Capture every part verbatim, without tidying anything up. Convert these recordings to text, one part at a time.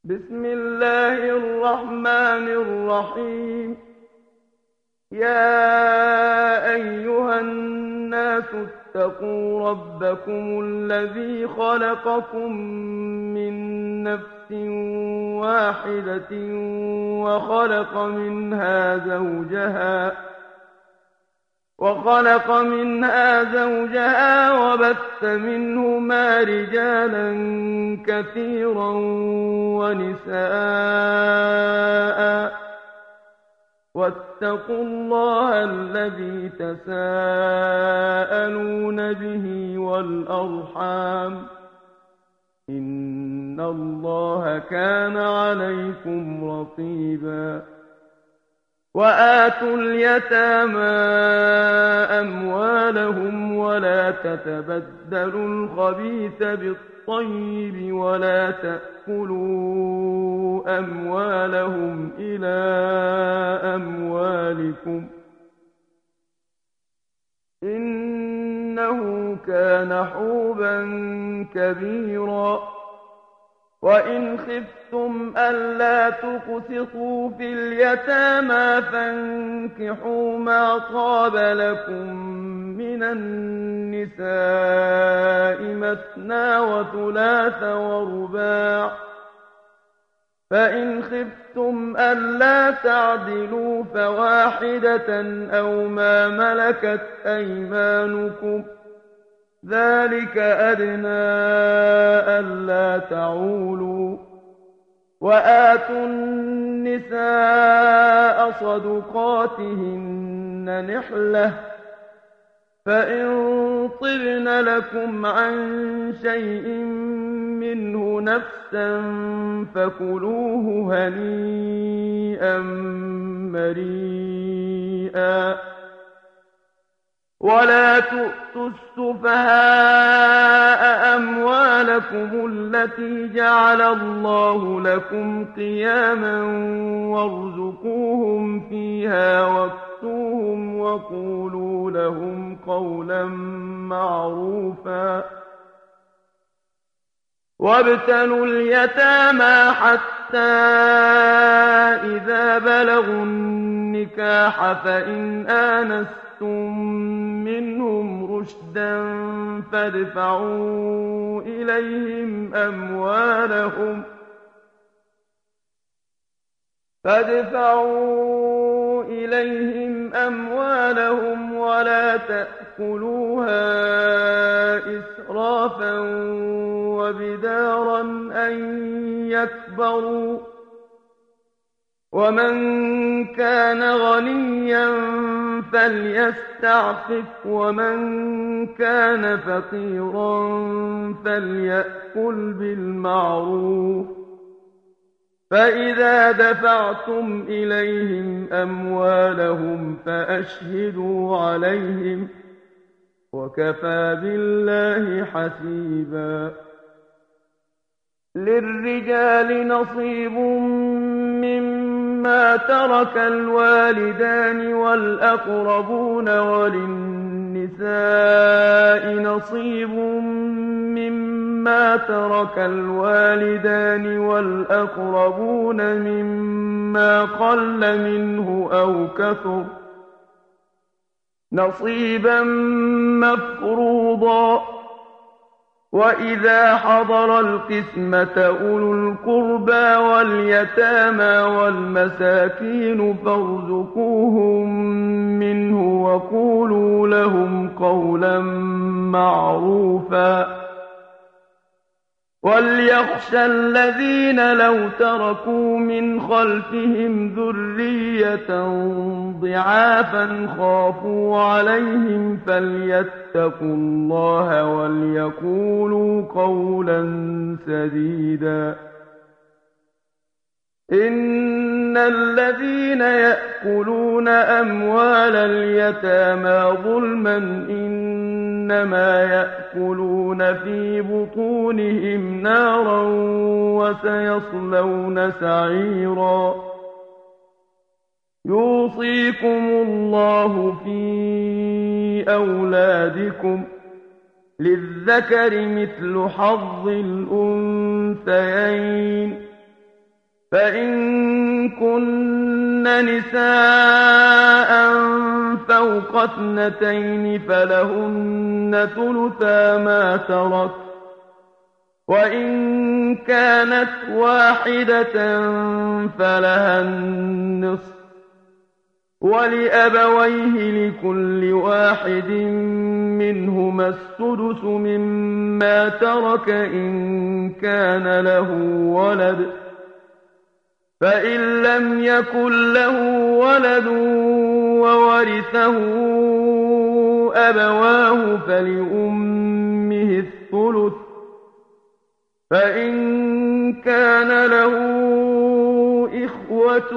بسم الله الرحمن الرحيم. يا أيها الناس اتقوا ربكم الذي خلقكم من نفس واحدة وخلق منها زوجها وخلق منها زوجها وبث منهما رجالا كثيرا ونساء، واتقوا الله الذي تساءلون به والأرحام، إن الله كان عليكم رقيبا. وآتوا اليتامى أموالهم ولا تتبدلوا الخبيث بالطيب ولا تأكلوا أموالهم إلى أموالكم، إنه كان حوبا كبيرا. وإن خفتم ألا تقسطوا في اليتامى فانكحوا ما طاب لكم من النساء مثنى وثلاث ورباع، فإن خفتم ألا تعدلوا فواحدة أو ما ملكت أيمانكم، ذلك أدنى ألا تعولوا. وآتوا النساء صدقاتهن نحلة، فإن طبن لكم عن شيء منه نفسا فكلوه هنيئا مريئا. ولا تؤتوا السفهاء أموالكم التي جعل الله لكم قياما وارزقوهم فيها واكسوهم وقولوا لهم قولا معروفا. وابتلوا اليتامى حتى إذا بلغوا النكاح فإن آنستم منهم رشدا فادفعوا إليهم أموالهم فادفعوا إليهم أموالهم ولا تأكلوها إسرافا وبدارا أن يكبروا، ومن كان غنيا فليستعفف ومن كان فقيرا فليأكل بالمعروف. فإذا دفعتم إليهم أموالهم فأشهدوا عليهم، وكفى بالله حسيبا. للرجال نصيب مما ترك الوالدان والأقربون وللنساء نصيب مما ترك الوالدان والأقربون مما قل منه أو كثر نصيبا مفروضا. وإذا حضر القسمة أولو القربى واليتامى والمساكين فارزقوهم منه وقولوا لهم قولا معروفا. وليخشى الذين لو تركوا من خلفهم ذرية ضعافا خافوا عليهم فليتقوا الله وليقولوا قولا سديدا. إن الذين يأكلون أموال اليتامى ظلما إنما يأكلون في بطونهم نارا وسيصلون سعيرا. يوصيكم الله في أولادكم للذكر مثل حظ الأنثيين فإن كن نساء فوق اثنتين فلهن ثلثا ما ترك، وإن كانت واحدة فلها النصف، ولأبويه لكل واحد منهما السدس مما ترك إن كان له ولد، فإن لم يكن له ولد وورثه أبواه فلأمه الثلث، فإن كان له إخوة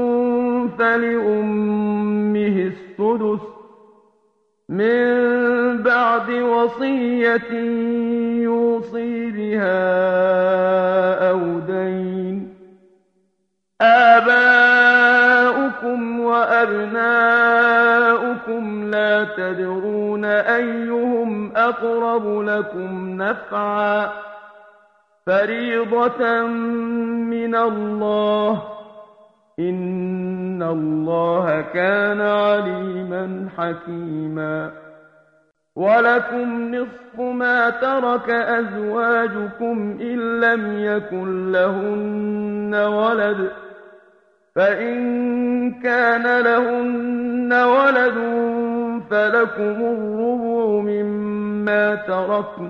فلأمه السدس من بعد وصية يوصي بها أو دين. آباؤكم وأبناؤكم لا تدرون أيهم أقرب لكم نفعا، فريضة من الله، إن الله كان عليما حكيما. ولكم نصف ما ترك أزواجكم إن لم يكن لهن ولد، فإن كان لهن ولد فلكم الربع مما تركن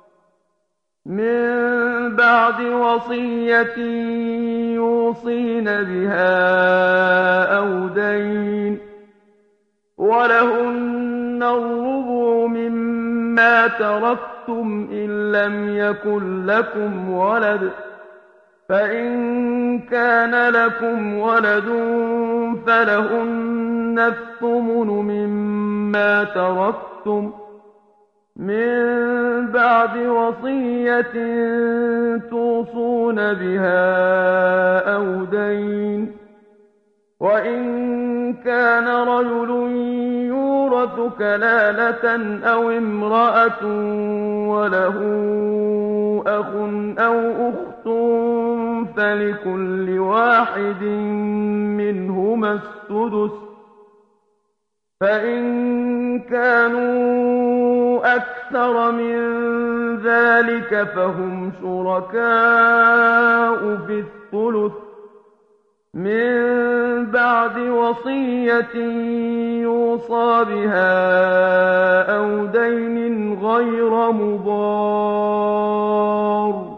من بعد وصية يوصين بها أو دين، ولهن الربع مما تركتم إن لم يكن لكم ولد، فإن كان لكم ولد فلهن الثمن مما تركتم من بعد وصية توصون بها أو دين. وإن كان رجل يورث كلالة أو امرأة وله أخ أو أخت فلكل واحد منهما السدس، فإن كانوا أكثر من ذلك فهم شركاء في الثلث من بعد وصية يوصى بها أو دين غير مضار،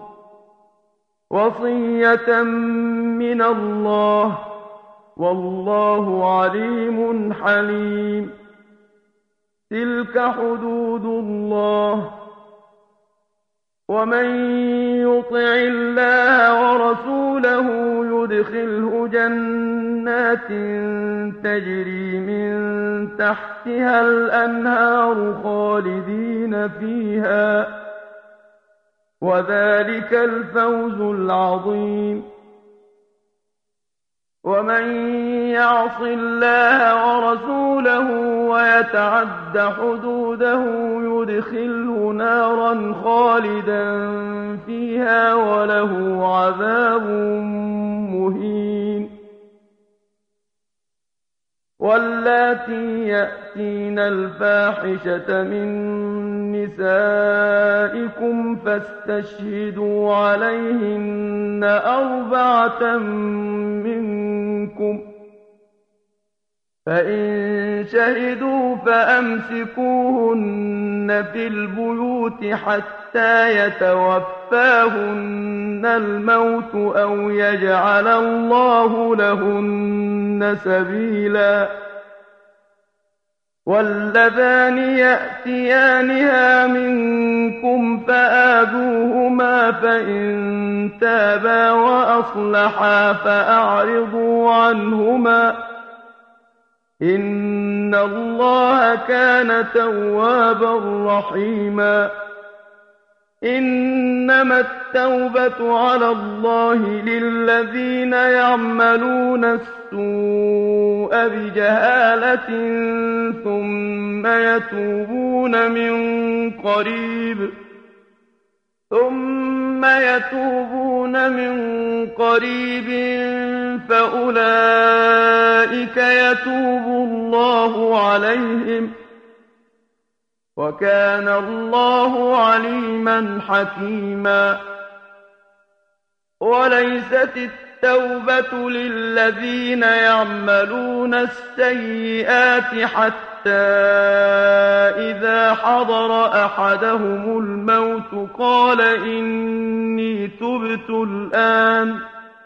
وصية من الله، والله عليم حليم. تلك حدود الله، ومن يطع الله ورسوله يدخله جنات تجري من تحتها الأنهار خالدين فيها، وذلك الفوز العظيم. ومن يعص الله ورسوله ويتعد حدوده يدخله نارا خالدا فيها وله عذاب مهين. واللاتي يأتين الفاحشة من نسائكم فاستشهدوا عليهن أربعة منكم، فإن شهدوا فأمسكوهن في البيوت حتى يتوفاهن الموت أو يجعل الله لهن سبيلا. واللذان يأتيانها منكم فآذوهما، فإن تابا وأصلحا فأعرضوا عنهما، إن الله كان توابا رحيما. إنما التوبة على الله للذين يعملون السوء بجهالة ثم يتوبون من قريب ثم يتوبون يتوبون من قريب فأولئك يتوب الله عليهم وكان الله عليما حكيما وليست التوبة للذين يعملون السيئات حتى إذا حضر أحدهم الموت قال إني تبت الآن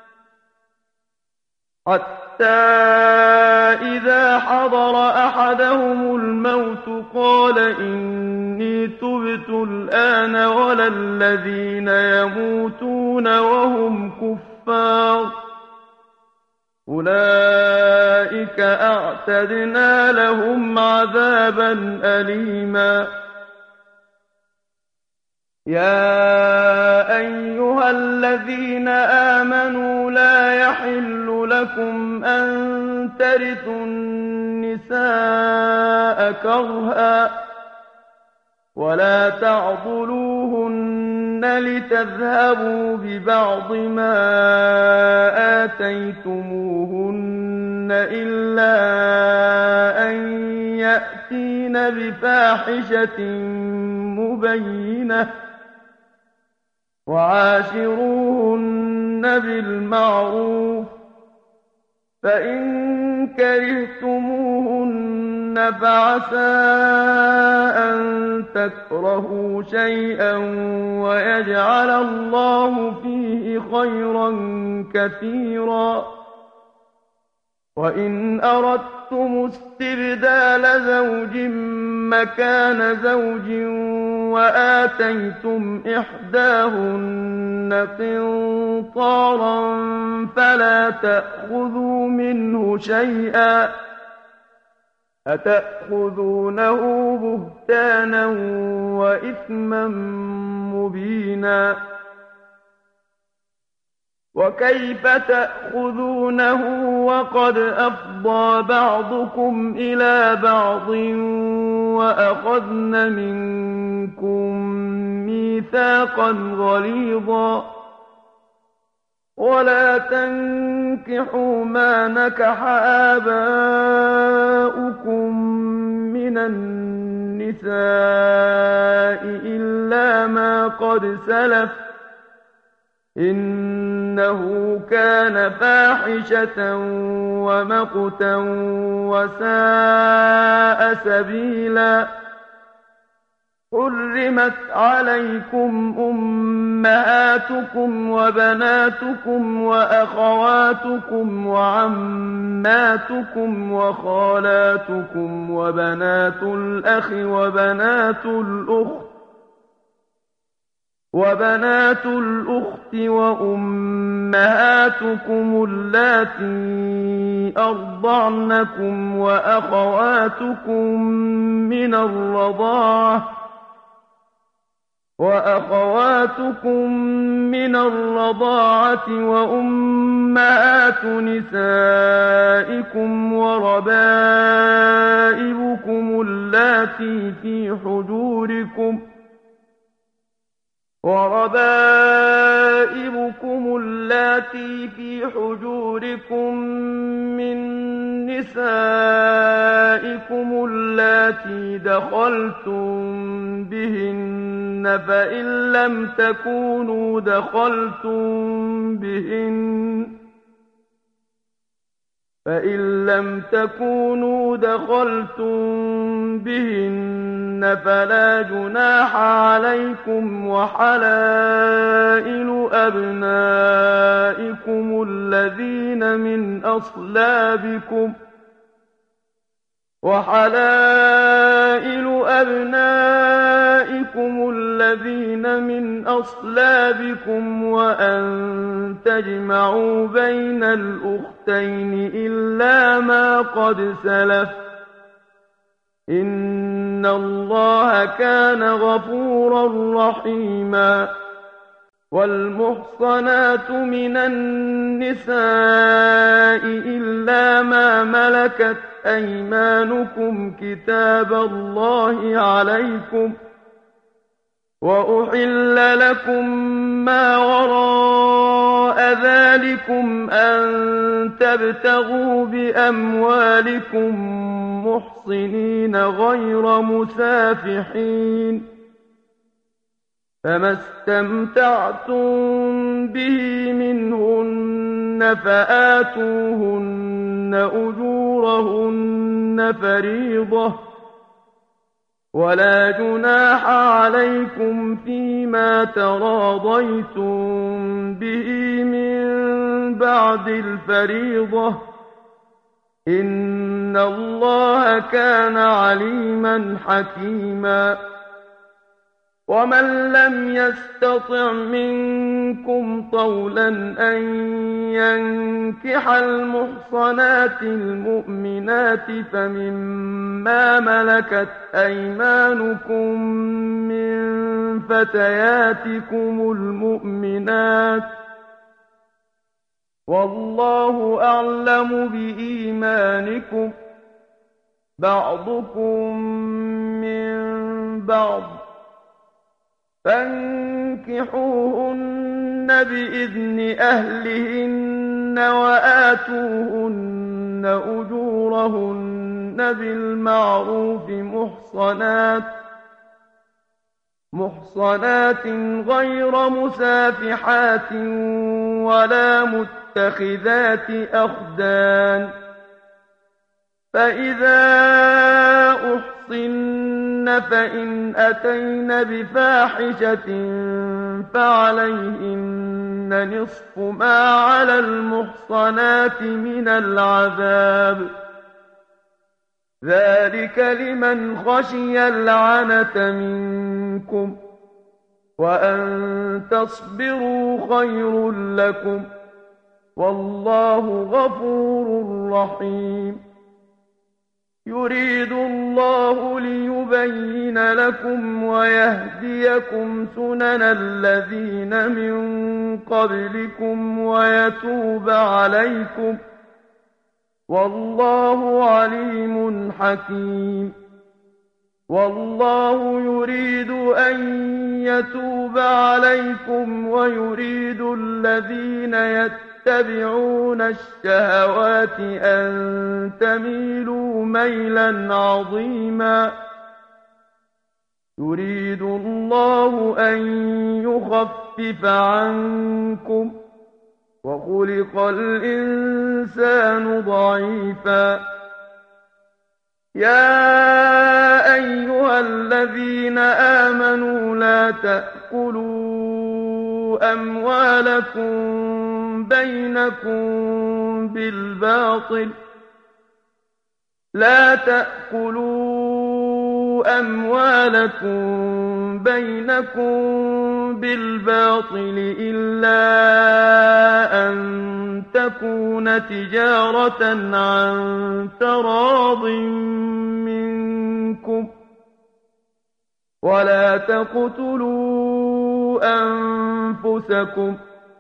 حتى إذا حضر أحدهم الموت قال إني تبت الآن ولا الذين يموتون وهم كفار أولئك أعتدنا لهم عذابا أليما يا أيها الذين آمنوا لا يحل لكم أن ترثوا النساء كرها ولا تعضلوهن لتذهبوا ببعض ما آتيتموهن إلا أن يأتين بفاحشة مبينة وعاشروهن بالمعروف فإن كرهتموهن فعسى أن تكرهوا شيئا ويجعل الله فيه خيرا كثيرا وإن أردتم استبدال زوج مكان زوج وآتيتم إحداهن قنطارا فلا تأخذوا منه شيئا أتأخذونه بهتانا وإثما مبينا وكيف تأخذونه وقد أفضى بعضكم إلى بعض وأخذن منكم ميثاقا غليظا ولا تنكحوا ما نكح آباؤكم من النساء إلا ما قد سلف إنه كان فاحشة ومقتا وساء سبيلا حرمت عليكم أمهاتكم وبناتكم وأخواتكم وعماتكم وخالاتكم وبنات الأخ وبنات الأخت وبنات الأخت وأمهاتكم اللاتي أرضعنكم وأخواتكم من الرضاعة وأخواتكم من الرضاعة وأمهات نسائكم وربائبكم اللاتي في حجوركم وربائبكم اللاتي في حجوركم من نسائكم اللاتي دخلتم بهن فإن لم تكونوا دخلتم بهن فإن لم تكونوا دخلتم بهن فلا جناح عليكم وحلائل أبنائكم الذين من أصلابكم وحلائل أبنائكم الذين من أصلابكم وأن تجمعوا بين الأختين إلا ما قد سلف إن الله كان غفورا رحيما والمحصنات من النساء إلا ما ملكت أيمانكم كتاب الله عليكم وأحل لكم ما وراء ذلكم أن تبتغوا بأموالكم محصنين غير مسافحين، فما استمتعتم به منهن فآتوهن أجورهن فريضة، ولا جناح عليكم فيما تراضيتم به من بعد الفريضة، إن الله كان عليما حكيما. ومن لم يستطع منكم طولا أن ينكح المحصنات المؤمنات فمما ملكت أيمانكم من فتياتكم المؤمنات، والله أعلم بإيمانكم، بعضكم من بعض، فانكحوهن بإذن أهلهن وآتوهن أجورهن بالمعروف محصنات محصنات غير مسافحات ولا متخذات أخدان، فإذا أحصن فإن أتين بفاحشة فعليهن نصف ما على المحصنات من العذاب، ذلك لمن خشي العنة منكم، وأن تصبروا خير لكم، والله غفور رحيم. يريد الله ليبين لكم ويهديكم سنن الذين من قبلكم ويتوب عليكم، والله عليم حكيم. والله يريد أن يتوب عليكم ويريد الذين يتبعون الشهوات أن تميلوا ميلا عظيما. يريد الله أن يخفف عنكم، وخلق الإنسان ضعيفا. يا أيها الذين آمنوا لا تأكلوا أموالكم بينكم بالباطل لا تأكلوا أموالكم بينكم بالباطل إلا أن تكون تجارة عن تراض منكم، ولا تقتلوا أنفسكم،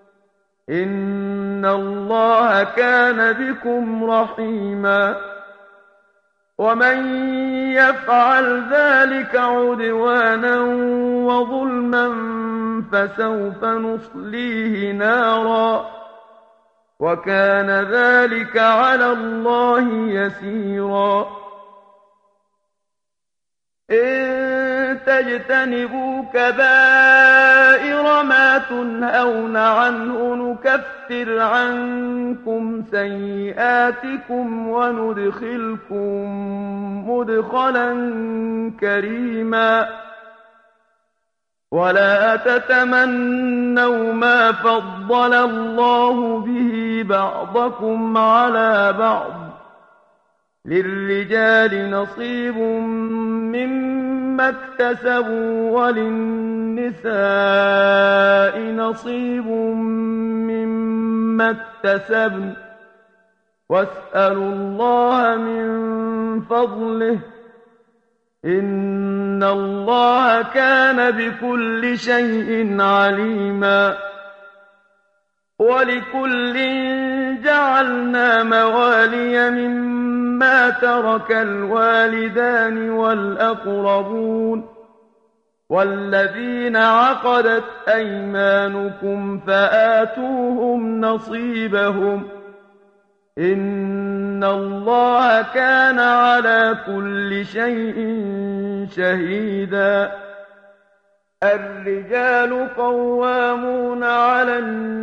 إن الله كان بكم رحيما. ومن يفعل ذلك عدوانا وظلما فسوف نصليه نارا، وكان ذلك على الله يسيرا. إن تجتنبوا كبائر ما تنهون عنه نكفر عنكم سيئاتكم وندخلكم مدخلا كريما. ولا تتمنوا ما فضل الله به بعضكم على بعض، للرجال نصيب مما اكتسبوا وللنساء نصيب مما اكتسبن، واسألوا الله من فضله، إن الله كان بكل شيء عليما. ولكل جعلنا موالي مما ترك الوالدان والأقربون، والذين عقدت أيمانكم فآتوهم نصيبهم إن الله كان على كل شيء شهيدا. الرجال قوامون على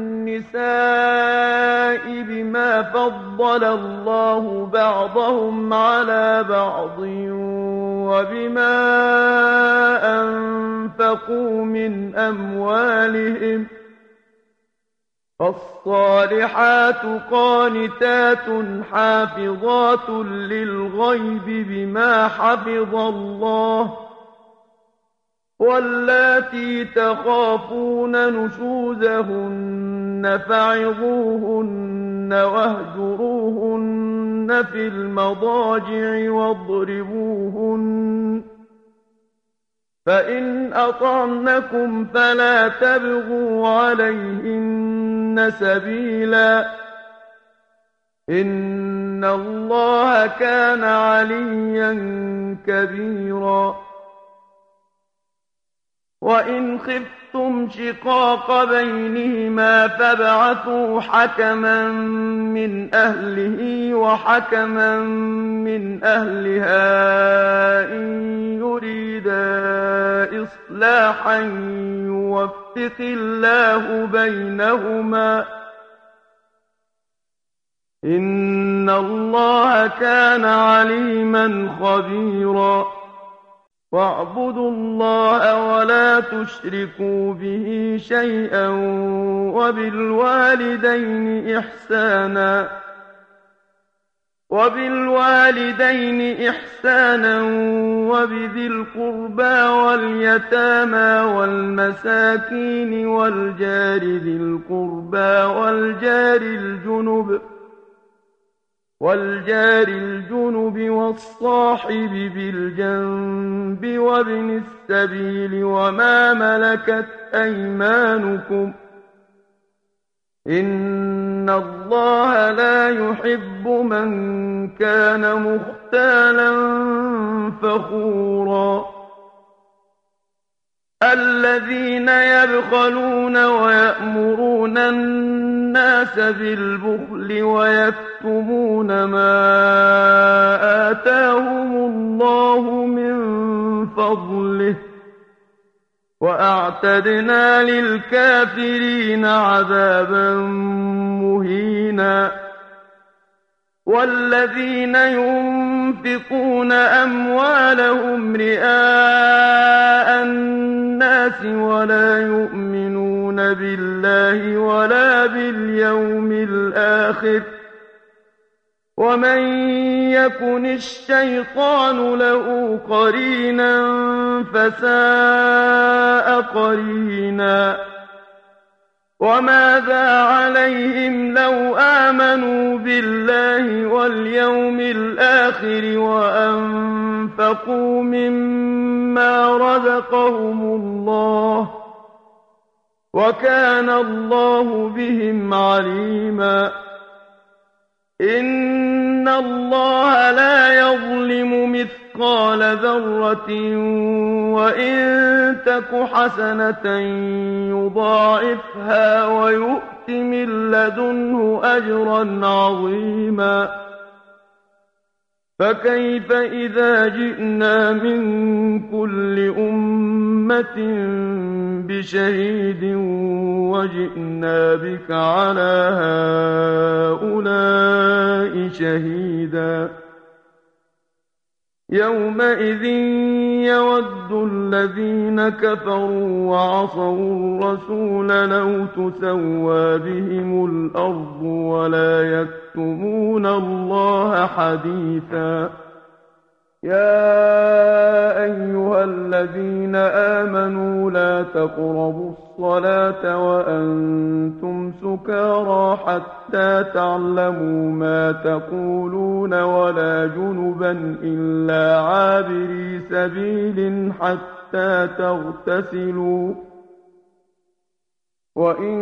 النساء بما فضل الله بعضهم على بعض وبما أنفقوا من أموالهم فالصالحات قانتات حافظات للغيب بما حفظ الله واللاتي تخافون نشوزهن فعظوهن واهجروهن في المضاجع واضربوهن فإن أطعنكم فلا تبغوا عليهن سبيلا إن الله كان عليا كبيرا. وإن خفتم شقاق بينهما فابعثوا حكما من أهله وحكما من أهلها إن يريدا إصلاحا يوفق الله بينهما إن الله كان عليما خبيرا. واعبدوا الله ولا تشركوا به شيئا وبالوالدين إحسانا وبالوالدين إحسانا وبذي القربى واليتامى والمساكين والجار ذي القربى والجار الجنب والجار الجنب والصاحب بالجنب وابن السبيل وما ملكت أيمانكم إن الله لا يحب من كان مختالا فخورا. الذين يبخلون ويأمرون الناس بالبخل ويكتمون ما آتاهم الله من فضله وأعتدنا للكافرين عذابا مهينا. والذين ينفقون أموالهم رئاء الناس ولا يؤمنون بالله ولا باليوم الآخر ومن يكن الشيطان له قرينا فساء قرينا. وماذا عليهم لو آمنوا بالله واليوم الآخر وأنفقوا مما رزقهم الله وكان الله بهم عليما. إن الله لا يظلم مثقال ذرة وإن تك حسنة يضاعفها ويؤت من لدنه أجرا عظيما. فكيف إذا جئنا من كل أمة بشهيد وجئنا بك على هؤلاء شهيدا. يومئذ يود الذين كفروا وعصوا الرسول لو تسوى بهم الأرض ولا يكتمون الله حديثا. يا أيها الذين آمنوا لا تقربوا الصلاة وأنتم سكارى حتى تعلموا ما تقولون ولا جنبا إلا عابري سبيل حتى تغتسلوا وإن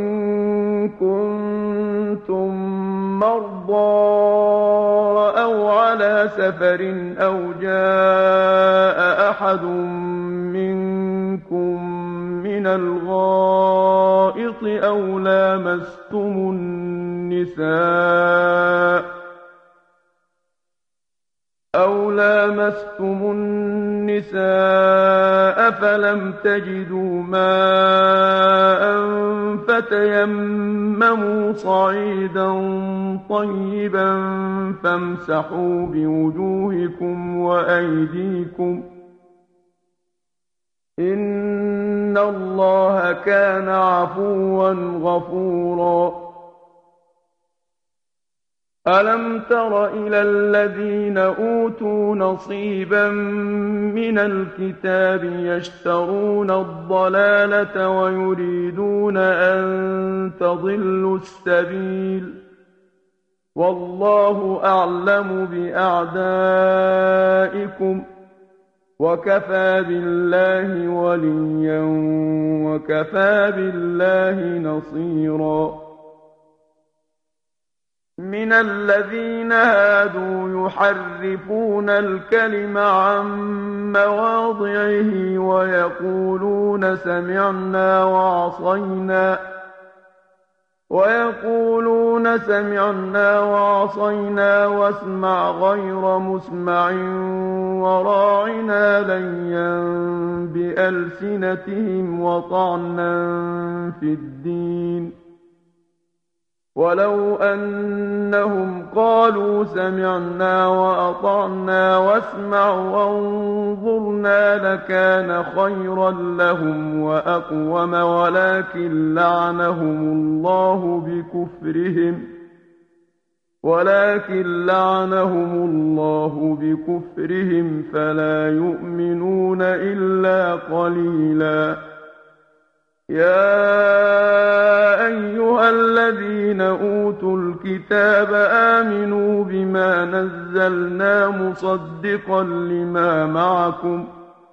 كنتم مرضى أو على سفر أو جاء أحد منكم من الغائط أو لامستم النساء أو لامستم النساء فلم تجدوا ماء فتيمموا صعيدا طيبا فامسحوا بوجوهكم وأيديكم إن الله كان عفوا غفورا. ألم تر إلى الذين أوتوا نصيبا من الكتاب يشترون الضلالة ويريدون أن تضلوا السبيل والله أعلم بأعدائكم وكفى بالله وليا وكفى بالله نصيرا. من الذين هادوا يحرفون الكلم عن مواضعه ويقولون سمعنا وعصينا ويقولون سمعنا وعصينا واسمع غير مسمع وراعنا ليا بألسنتهم وطعنا في الدين ولو أنهم قالوا سمعنا وأطعنا واسمع وانظرنا لكان خيرا لهم وأقوم ولكن لعنهم الله بكفرهم ولكن لعنهم الله بكفرهم فلا يؤمنون إلا قليلا. يا أيها الذين أوتوا الكتاب آمنوا بما نزلنا مصدقا لما معكم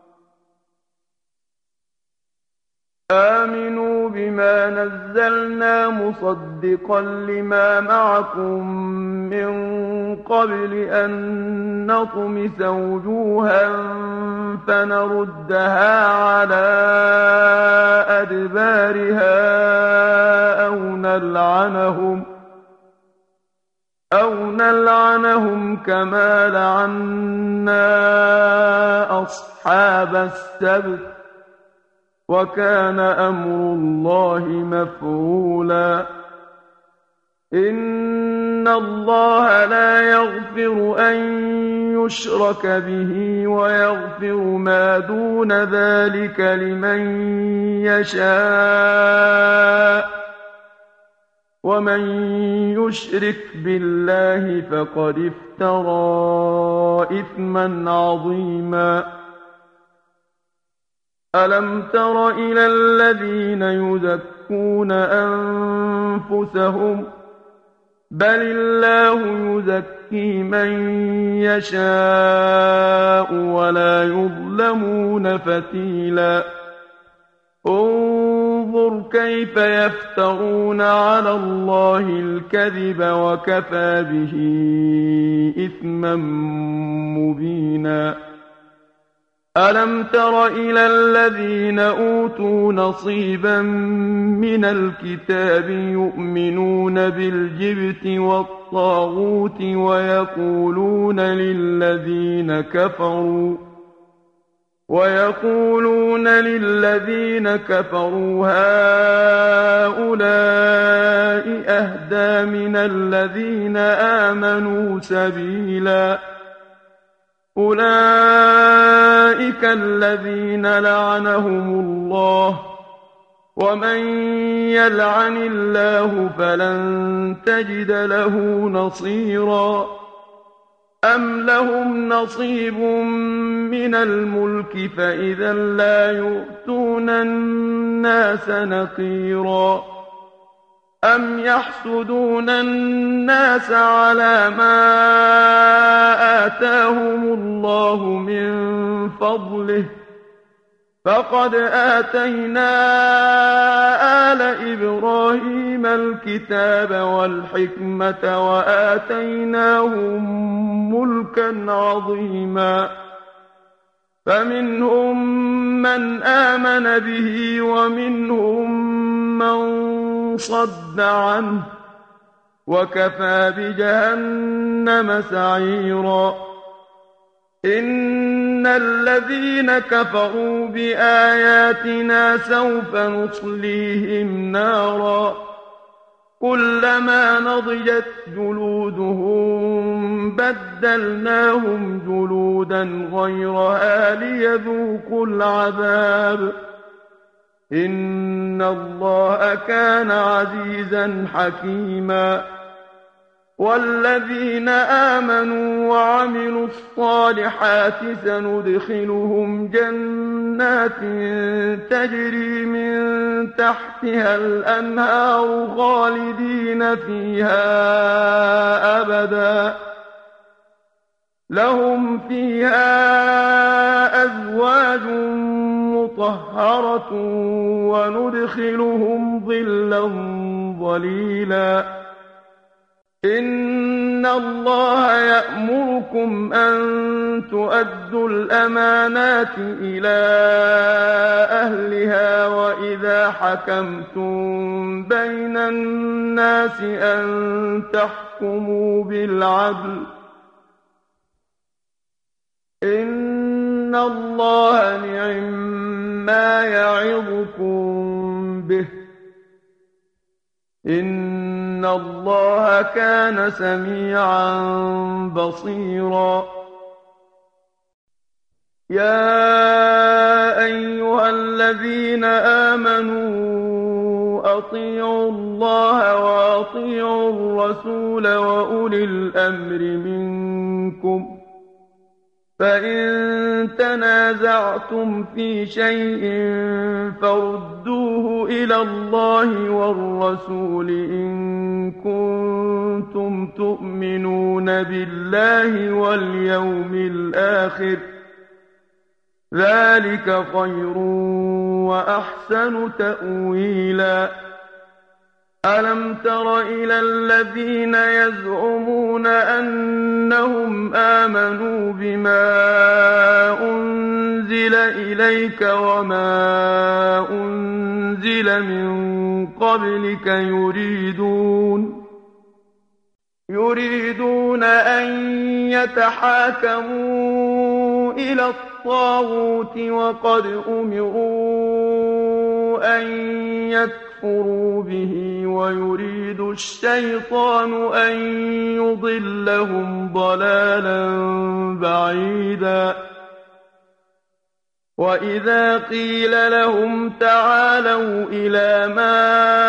آمنوا بما نزلنا مصدقا لما معكم من قبل أن نطمس وجوها فنردها على أدبارها أو نلعنهم أو نلعنهم كما لعنا أصحاب السبت وكان أمر الله مفعولا. إن الله لا يغفر أن يشرك به ويغفر ما دون ذلك لمن يشاء ومن يشرك بالله فقد افترى إثما عظيما. ألم تر إلى الذين يزكون أنفسهم بل الله يزكي من يشاء ولا يظلمون فتيلا. انظر كيف يفترون على الله الكذب وكفى به إثما مبينا. ألم تر إلى الذين أوتوا نصيبا من الكتاب يؤمنون بالجبت والطاغوت ويقولون للذين كفروا ويقولون للذين كفروا هؤلاء أهدى من الذين آمنوا سبيلا. أولئك الذين لعنهم الله ومن يلعن الله فلن تجد له نصيرا. أم لهم نصيب من الملك فإذا لا يؤتون الناس نقيرا. أم يحسدون الناس على ما آتاهم الله من فضله فقد آتينا آل إبراهيم الكتاب والحكمة وآتيناهم ملكا عظيما. فمنهم من آمن به ومنهم من صد عنه وكفى بجهنم سعيرا إن الذين كفروا بآياتنا سوف نصليهم نارا كلما نضجت جلودهم بدلناهم جلودا غيرها ليذوقوا العذاب إن الله كان عزيزا حكيما والذين آمنوا وعملوا الصالحات سندخلهم جنات تجري من تحتها الأنهار خالدين فيها أبدا لهم فيها أزواج مطهرة وندخلهم ظلا ظليلا إن الله يأمركم أن تؤدوا الأمانات إلى أهلها وإذا حكمتم بين الناس أن تحكموا بالعدل إن الله نعما يعظكم به إن الله كان سميعا بصيرا يا أيها الذين آمنوا أطيعوا الله وأطيعوا الرسول وأولي الأمر منكم فإن تنازعتم في شيء فردوه إلى الله والرسول إن كنتم تؤمنون بالله واليوم الآخر ذلك خير وأحسن تأويلا ألم تر إلى الذين يزعمون أنهم آمنوا بما أنزل إليك وما أنزل من قبلك يريدون يريدون أن يتحاكموا إلى الطاغوت وقد أمروا أن يكفروا به ويريد الشيطان أن يضلهم ضلالا بعيدا وإذا قيل لهم تعالوا إلى ما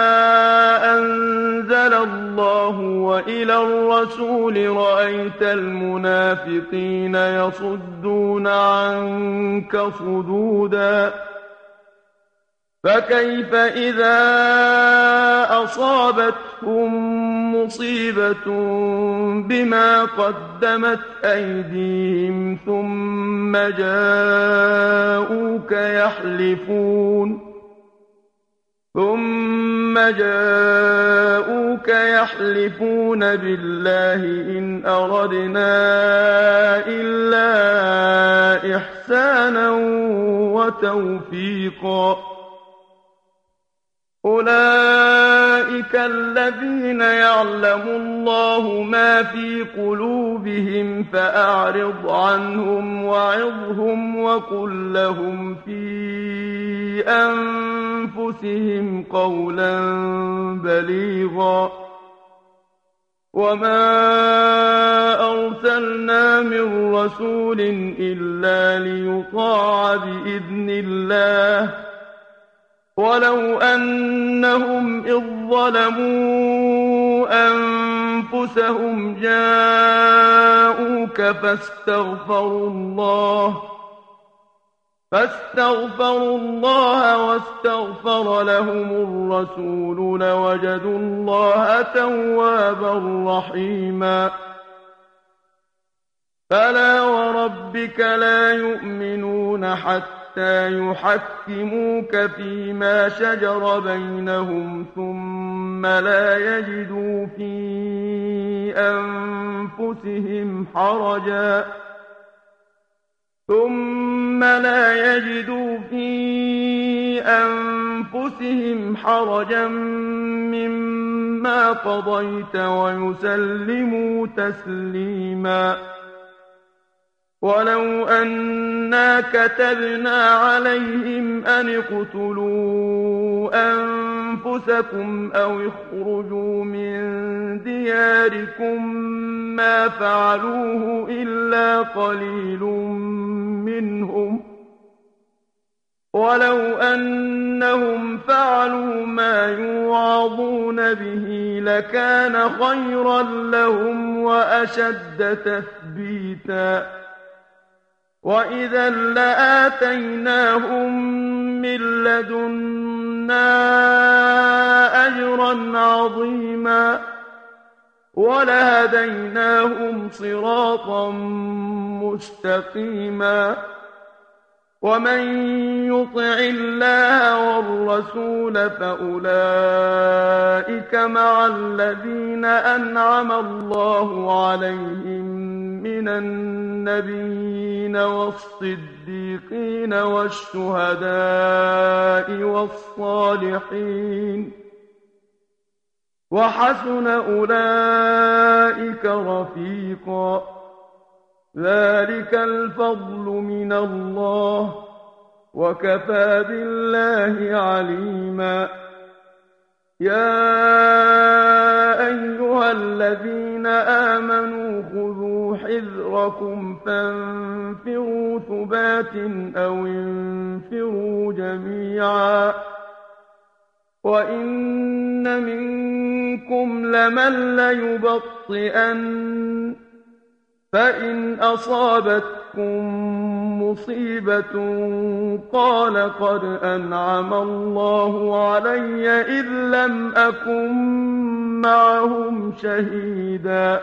أنزل الله وإلى الرسول رأيت المنافقين يصدون عنك صدودا فكيف إذا أصابتهم مصيبة بما قدمت أيديهم ثم جاءوك يحلفون ثم جاءوك يحلفون بالله إن أردنا إلا إحسانا وتوفيقا أولئك الذين يعلم الله ما في قلوبهم فأعرض عنهم وعظهم وقل لهم في أنفسهم قولا بليغا وما أرسلنا من رسول إلا ليطاع بإذن الله ولو أنهم إذ ظلموا أنفسهم جاءوك فاستغفروا الله فاستغفروا الله واستغفر لهم الرسول لوجدوا الله توابا رحيما فلا وربك لا يؤمنون حتى حتى يحكموك فيما شجر بينهم ثم لا يجدوا في أنفسهم حرجا ثم لا يجدوا في أنفسهم حرجا مما قضيت ويسلموا تسليما ولو أنا كتبنا عليهم أن اقتلوا أنفسكم أو اخرجوا من دياركم ما فعلوه إلا قليل منهم ولو أنهم فعلوا ما يوعظون به لكان خيرا لهم وأشد تثبيتا وإذا لآتيناهم من لدنا أجرا عظيما ولهديناهم صراطا مستقيما ومن يطع الله والرسول فأولئك مع الذين أنعم الله عليهم من النبيين والصديقين والشهداء والصالحين وحسن أولئك رفيقا ذلك الفضل من الله وكفى بالله عليما يا أيها الذين آمنوا خذوا حذركم فانفروا ثبات أو انفروا جميعا وإن منكم لمن ليبطئن فإن أصابتكم مصيبة قال قد أنعم الله علي إذ لم أكن معهم شهيدا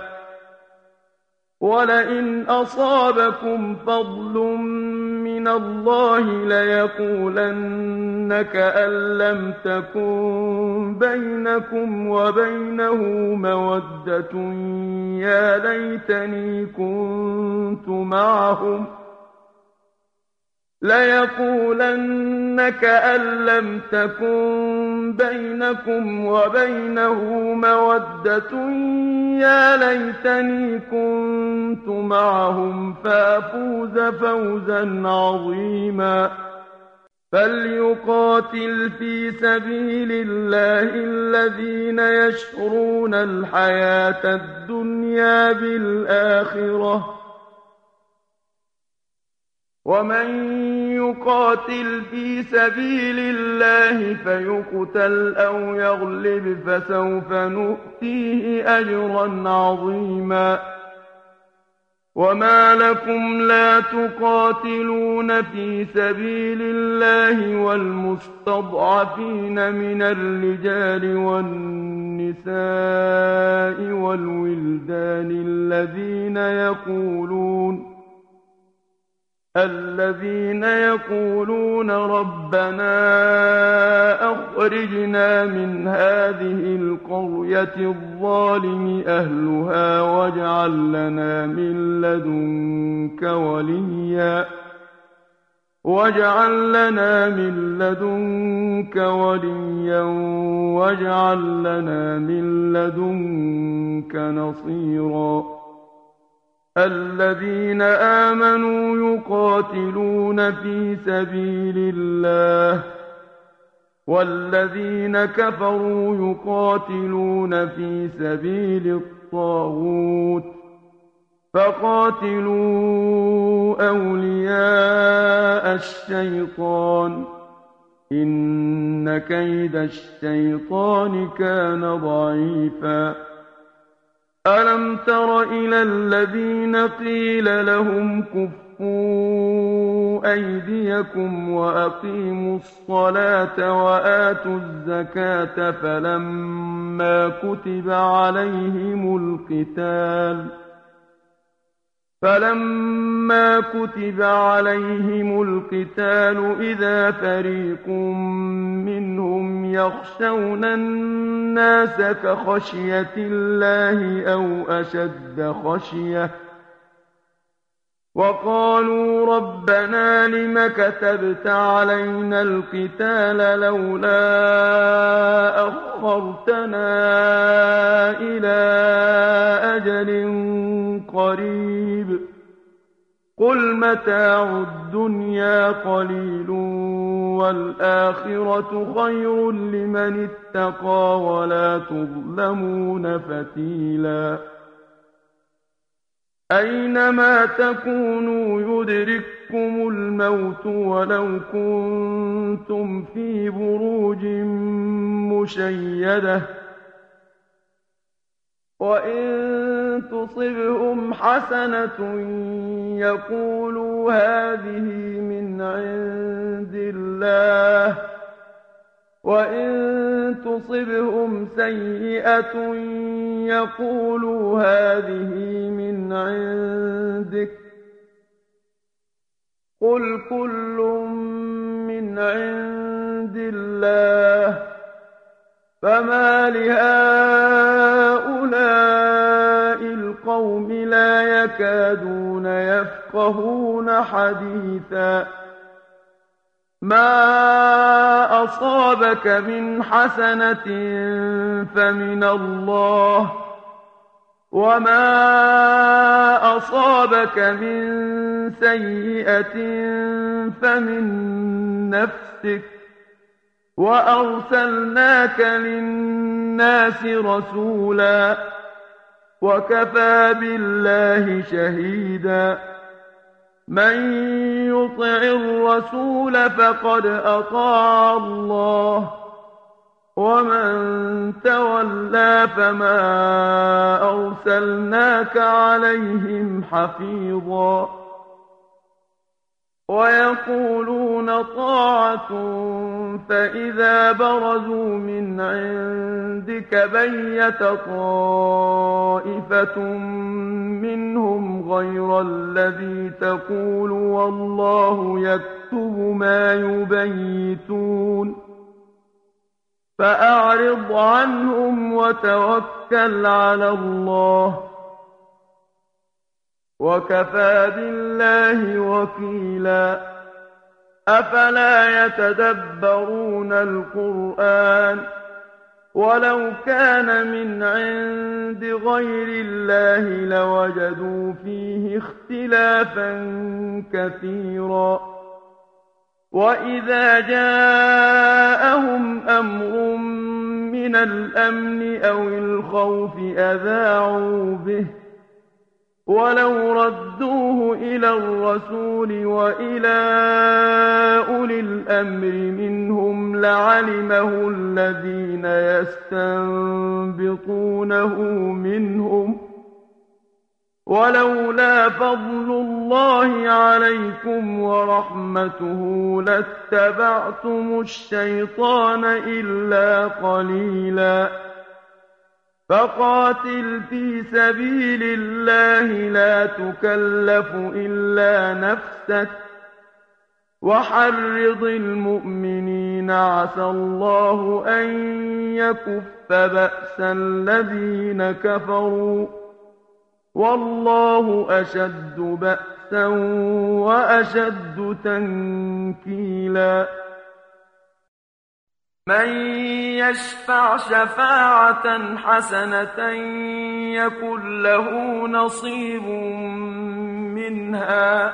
ولئن أصابكم فضل من الله ليقولن كأن لم تكن بينكم وبينه مودة يا ليتني كنت معهم ليقولن كأن لم تكن بينكم وبينه مودة يا ليتني كنت معهم فأفوز فوزا عظيما فليقاتل في سبيل الله الذين يشرون الحياة الدنيا بالآخرة ومن يقاتل في سبيل الله فيقتل أو يغلب فسوف نؤتيه أجرا عظيما وما لكم لا تقاتلون في سبيل الله والمستضعفين من الرجال والنساء والولدان الذين يقولون الذين يقولون ربنا أخرجنا من هذه القرية الظالم أهلها واجعل لنا من لدنك وليا واجعل لنا من لدنك وليا واجعل لنا من لدنك نصيرا الذين آمنوا يقاتلون في سبيل الله والذين كفروا يقاتلون في سبيل الطاغوت فقاتلوا أولياء الشيطان إن كيد الشيطان كان ضعيفا ألم تر إلى الذين قيل لهم كفوا أيديكم وأقيموا الصلاة وآتوا الزكاة فلما كتب عليهم القتال فلما كتب عليهم القتال إذا فريق منهم يخشون الناس كخشية الله أو أشد خشية وقالوا ربنا لم كتبت علينا القتال لولا أخرتنا إلى أجل قريب قل متاع الدنيا قليل والآخرة خير لمن اتقى ولا تظلمون فتيلا أينما تكونوا يدرككم الموت ولو كنتم في بروج مشيدة وإن تصبهم حسنة يقولوا هذه من عند الله وإن تصبهم سيئة يقولوا هذه من عندك قل كل من عند الله فما لهؤلاء القوم لا يكادون يفقهون حديثا ما أصابك من حسنة فمن الله وما أصابك من سيئة فمن نفسك وأرسلناك للناس رسولا وكفى بالله شهيدا من يطع الرسول فقد أطاع الله ومن تولى فما أرسلناك عليهم حفيظا ويقولون طاعة فإذا برزوا من عندك بيت طائفة منهم غير الذي تقول والله يكتب ما يبيتون فأعرض عنهم وتوكل على الله وكفى بالله وكيلا أفلا يتدبرون القرآن ولو كان من عند غير الله لوجدوا فيه اختلافا كثيرا وإذا جاءهم أمر من الأمن أو الخوف أذاعوا به ولو ردوه إلى الرسول وإلى أولي الأمر منهم لعلمه الذين يستنبطونه منهم ولولا فضل الله عليكم ورحمته لاتبعتم الشيطان إلا قليلا فقاتل في سبيل الله لا تكلف إلا نفسك وحرض المؤمنين عسى الله أن يكف بأس الذين كفروا والله أشد بأسا وأشد تنكيلا من يشفع شفاعة حسنة يكن له نصيب منها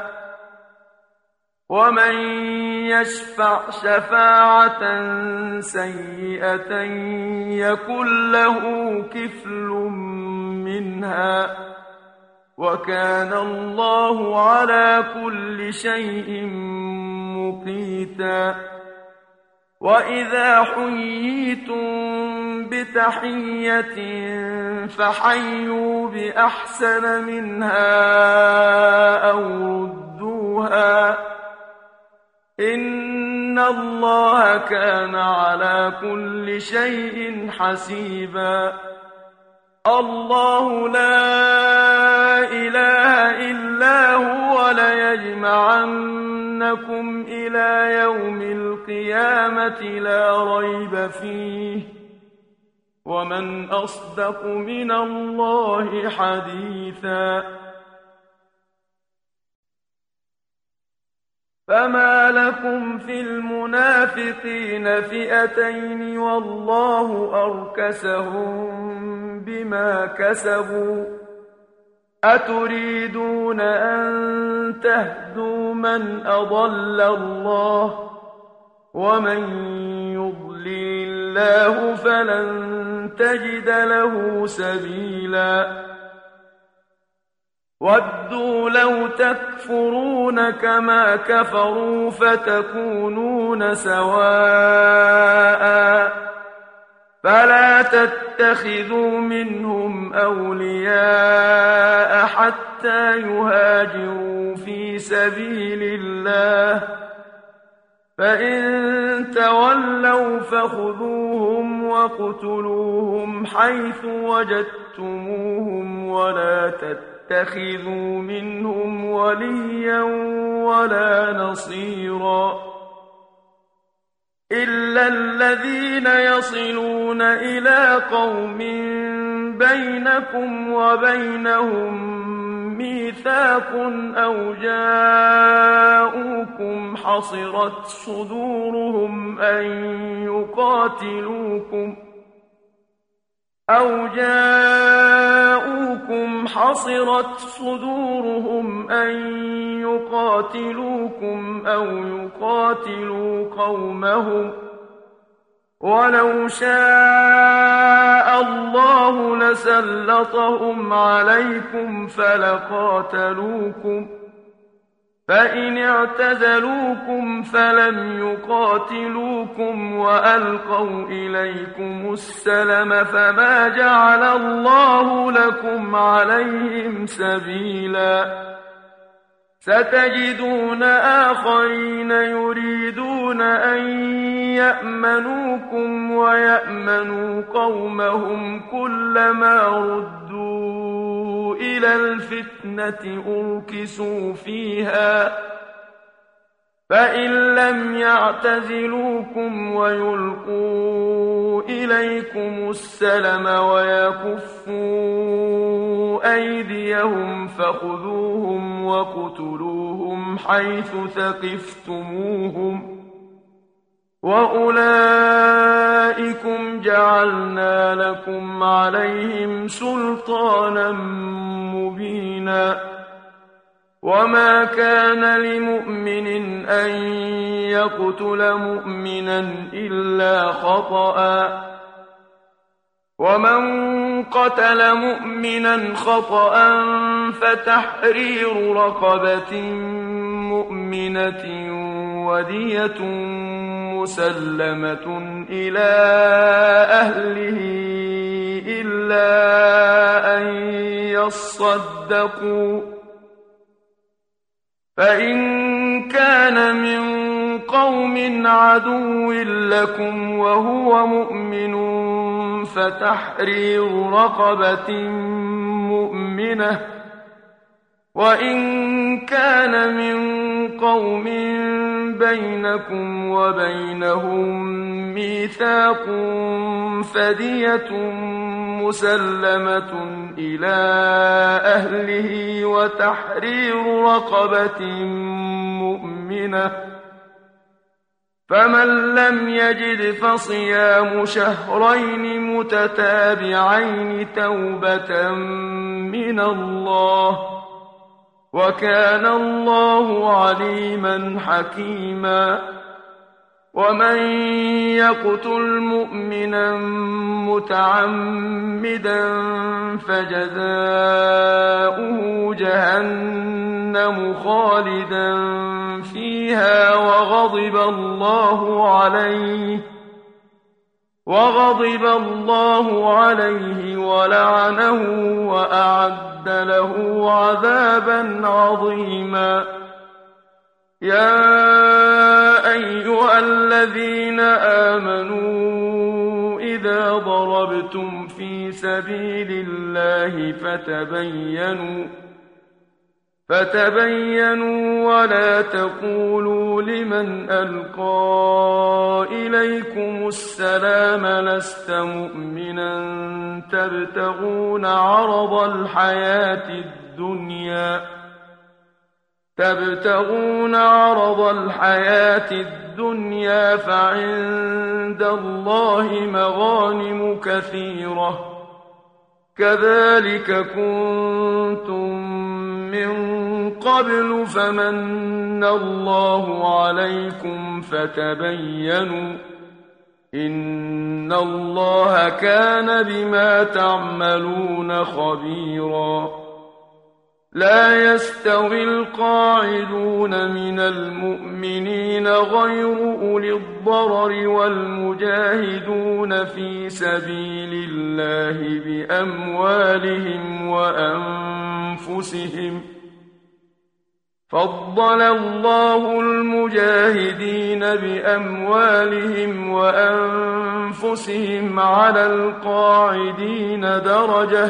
ومن يشفع شفاعة سيئة يكن له كفل منها وكان الله على كل شيء مقيتا وإذا حييتم بتحية فحيوا بأحسن منها أو ردوها إن الله كان على كل شيء حسيبا الله لا إله إلا هو ليجمعنكم إلى يوم القيامة لا ريب فيه ومن أصدق من الله حديثا فما لكم في المنافقين فئتين والله أركسهم بما كسبوا أتريدون أن تهدوا من أضل الله ومن يضلل الله فلن تجد له سبيلا ودوا لو تكفرون كما كفروا فتكونون سواء فلا تتخذوا منهم أولياء حتى يهاجروا في سبيل الله فإن تولوا فخذوهم وَاقْتُلُوهُمْ حيث وجدتموهم ولا تتخذوا منهم وليا ولا نصيرا إلا الذين يصلون إلى قوم بينكم وبينهم ميثاق أو جاءوكم حصرت صدورهم أن يقاتلوكم أو جاءوكم حصرت صدورهم أن يقاتلوكم أو يقاتلوا قومهم ولو شاء الله لسلطهم عليكم فلقاتلوكم فإن اعتزلوكم فلم يقاتلوكم وألقوا إليكم السلم فما جعل الله لكم عليهم سبيلا ستجدون آخرين يريدون أن يأمنوكم ويأمنوا قومهم كلما ردوا إلى الفتنة أركسوا فيها فإن لم يعتزلوكم ويلقوا إليكم السلم ويكفوا أيديهم فخذوهم وَاقْتُلُوهُمْ حيث ثقفتموهم وأولئكم جعلنا لكم عليهم سلطانا مبينا وما كان لمؤمن أن يقتل مؤمنا إلا خطأ ومن قتل مؤمنا خطأ فتحرير رقبة مؤمنة ودية مسلمة إلى أهله إلا أن يصدقوا فإن كان من قوم عدو لكم وهو مؤمن فتحرير رقبة مؤمنة وإن كان من قوم بينكم وبينهم ميثاق فدية مسلمة إلى أهله وتحرير رقبة مؤمنة فمن لم يجد فصيام شهرين متتابعين توبة من الله وكان الله عليما حكيما ومن يقتل مؤمنا متعمدا فجزاؤه جهنم خالدا فيها وغضب الله عليه وغضب الله عليه ولعنه وأعد له عذابا عظيما يا أيها الذين آمنوا إذا ضربتم في سبيل الله فتبينوا فتبينوا ولا تقولوا لمن ألقى إليكم السلام لست مؤمنا تبتغون عرض الحياة الدنيا تبتغون عرض الحياة الدنيا فعند الله مغانم كثيرة كذلك كنتم من قبل فمن الله عليكم فتبينوا إن الله كان بما تعملون خبيرا لا يستوي القاعدون من المؤمنين غير أولي الضرر والمجاهدون في سبيل الله بأموالهم وأنفسهم فضل الله المجاهدين بأموالهم وأنفسهم على القاعدين درجة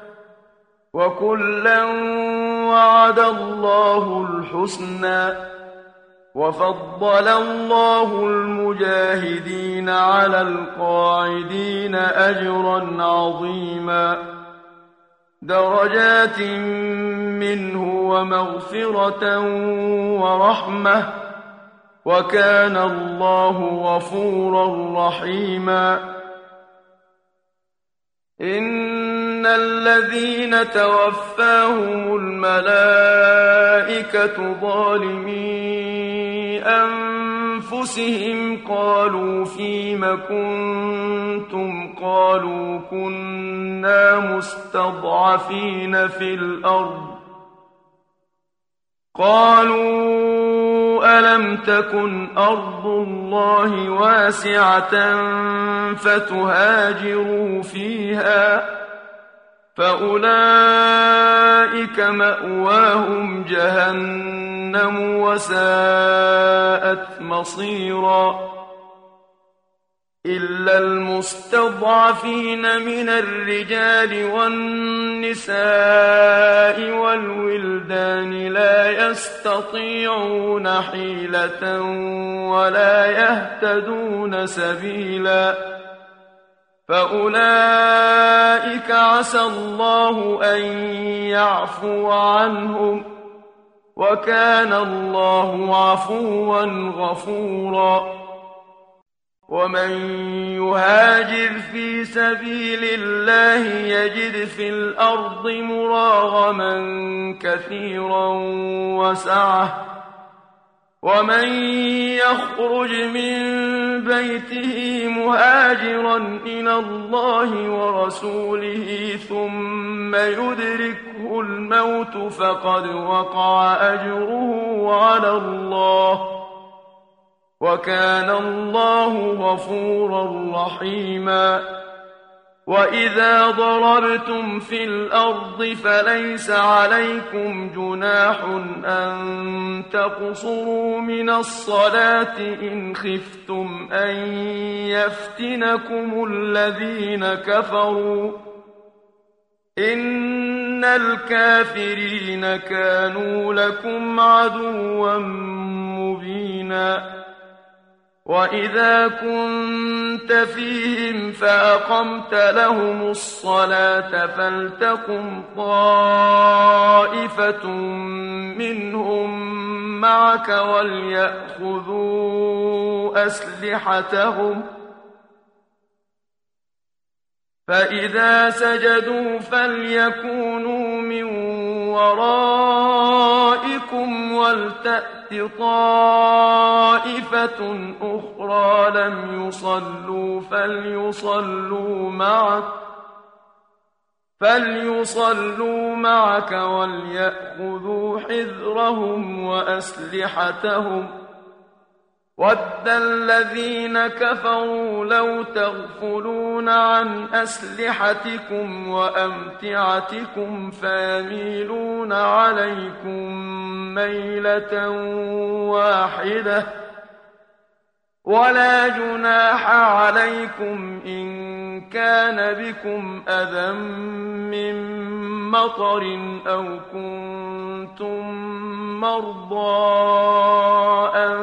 وكلا وعد الله الحسنى وفضل الله المجاهدين على القاعدين أجرا عظيما درجات منه ومغفرة ورحمة وكان الله غفورا رحيما إن الذين توفاهم الملائكة ظالمي أنفسهم قالوا فيم كنتم قالوا كنا مستضعفين في الأرض قالوا ألم تكن أرض الله واسعة فتهاجروا فيها فأولئك مأواهم جهنم وساءت مصيرا إلا المستضعفين من الرجال والنساء والولدان لا يستطيعون حيلة ولا يهتدون سبيلا فأولئك عسى الله أن يعفو عنهم وكان الله عفوا غفورا ومن يهاجر في سبيل الله يجد في الأرض مراغما كثيرا وسعة ومن يخرج من بيته مهاجرا إلى الله ورسوله ثم يدركه الموت فقد وقع أجره على الله وكان الله غفورا رحيما وإذا ضربتم في الأرض فليس عليكم جناح أن تقصروا من الصلاة إن خفتم أن يفتنكم الذين كفروا إن الكافرين كانوا لكم عدوا مبينا وإذا كنت فيهم فأقمت لهم الصلاة فلتقم طائفة منهم معك وليأخذوا أسلحتهم فإذا سجدوا فليكونوا من ورائكم ولتأت طائفة أخرى لم يصلوا فليصلوا معك فليصلوا معك وليأخذوا حذرهم وأسلحتهم وَدَّ الَّذِينَ كَفَرُوا لَوْ تَغْفُلُونَ عَنْ أَسْلِحَتِكُمْ وَأَمْتِعَتِكُمْ فَيَمِيلُونَ عَلَيْكُمْ مَيْلَةً وَاحِدَةً وَلَا جُنَاحَ عَلَيْكُمْ إِن كَانَ بِكُمْ أَذًى مِّن مَّطَرٍ أَوْ كُنتُم مَّرْضَىٰ أَن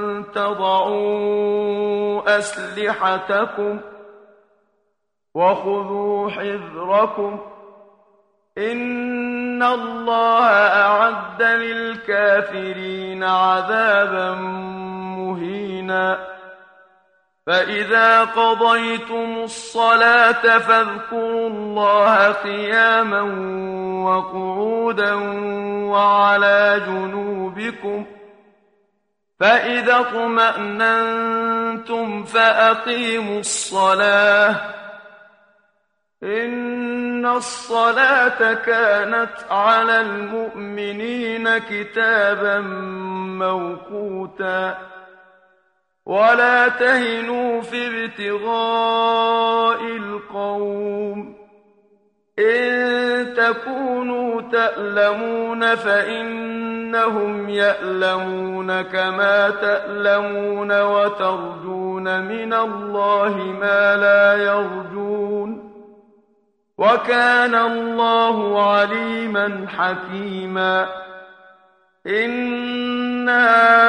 تَضَعُوا أَسْلِحَتَكُمْ وَخُذُوا حِذْرَكُمْ إن الله أعد للكافرين عذابا مهينا فإذا قضيتم الصلاة فاذكروا الله قياما وقعودا وعلى جنوبكم فإذا اطمأننتم فأقيموا الصلاة إن الصلاة كانت على المؤمنين كتابا موقوتا ولا تهنوا في ابتغاء القوم إن تكونوا تألمون فإنهم يألمون كما تألمون وترجون من الله ما لا يرجون وكان الله عليما حكيما إنا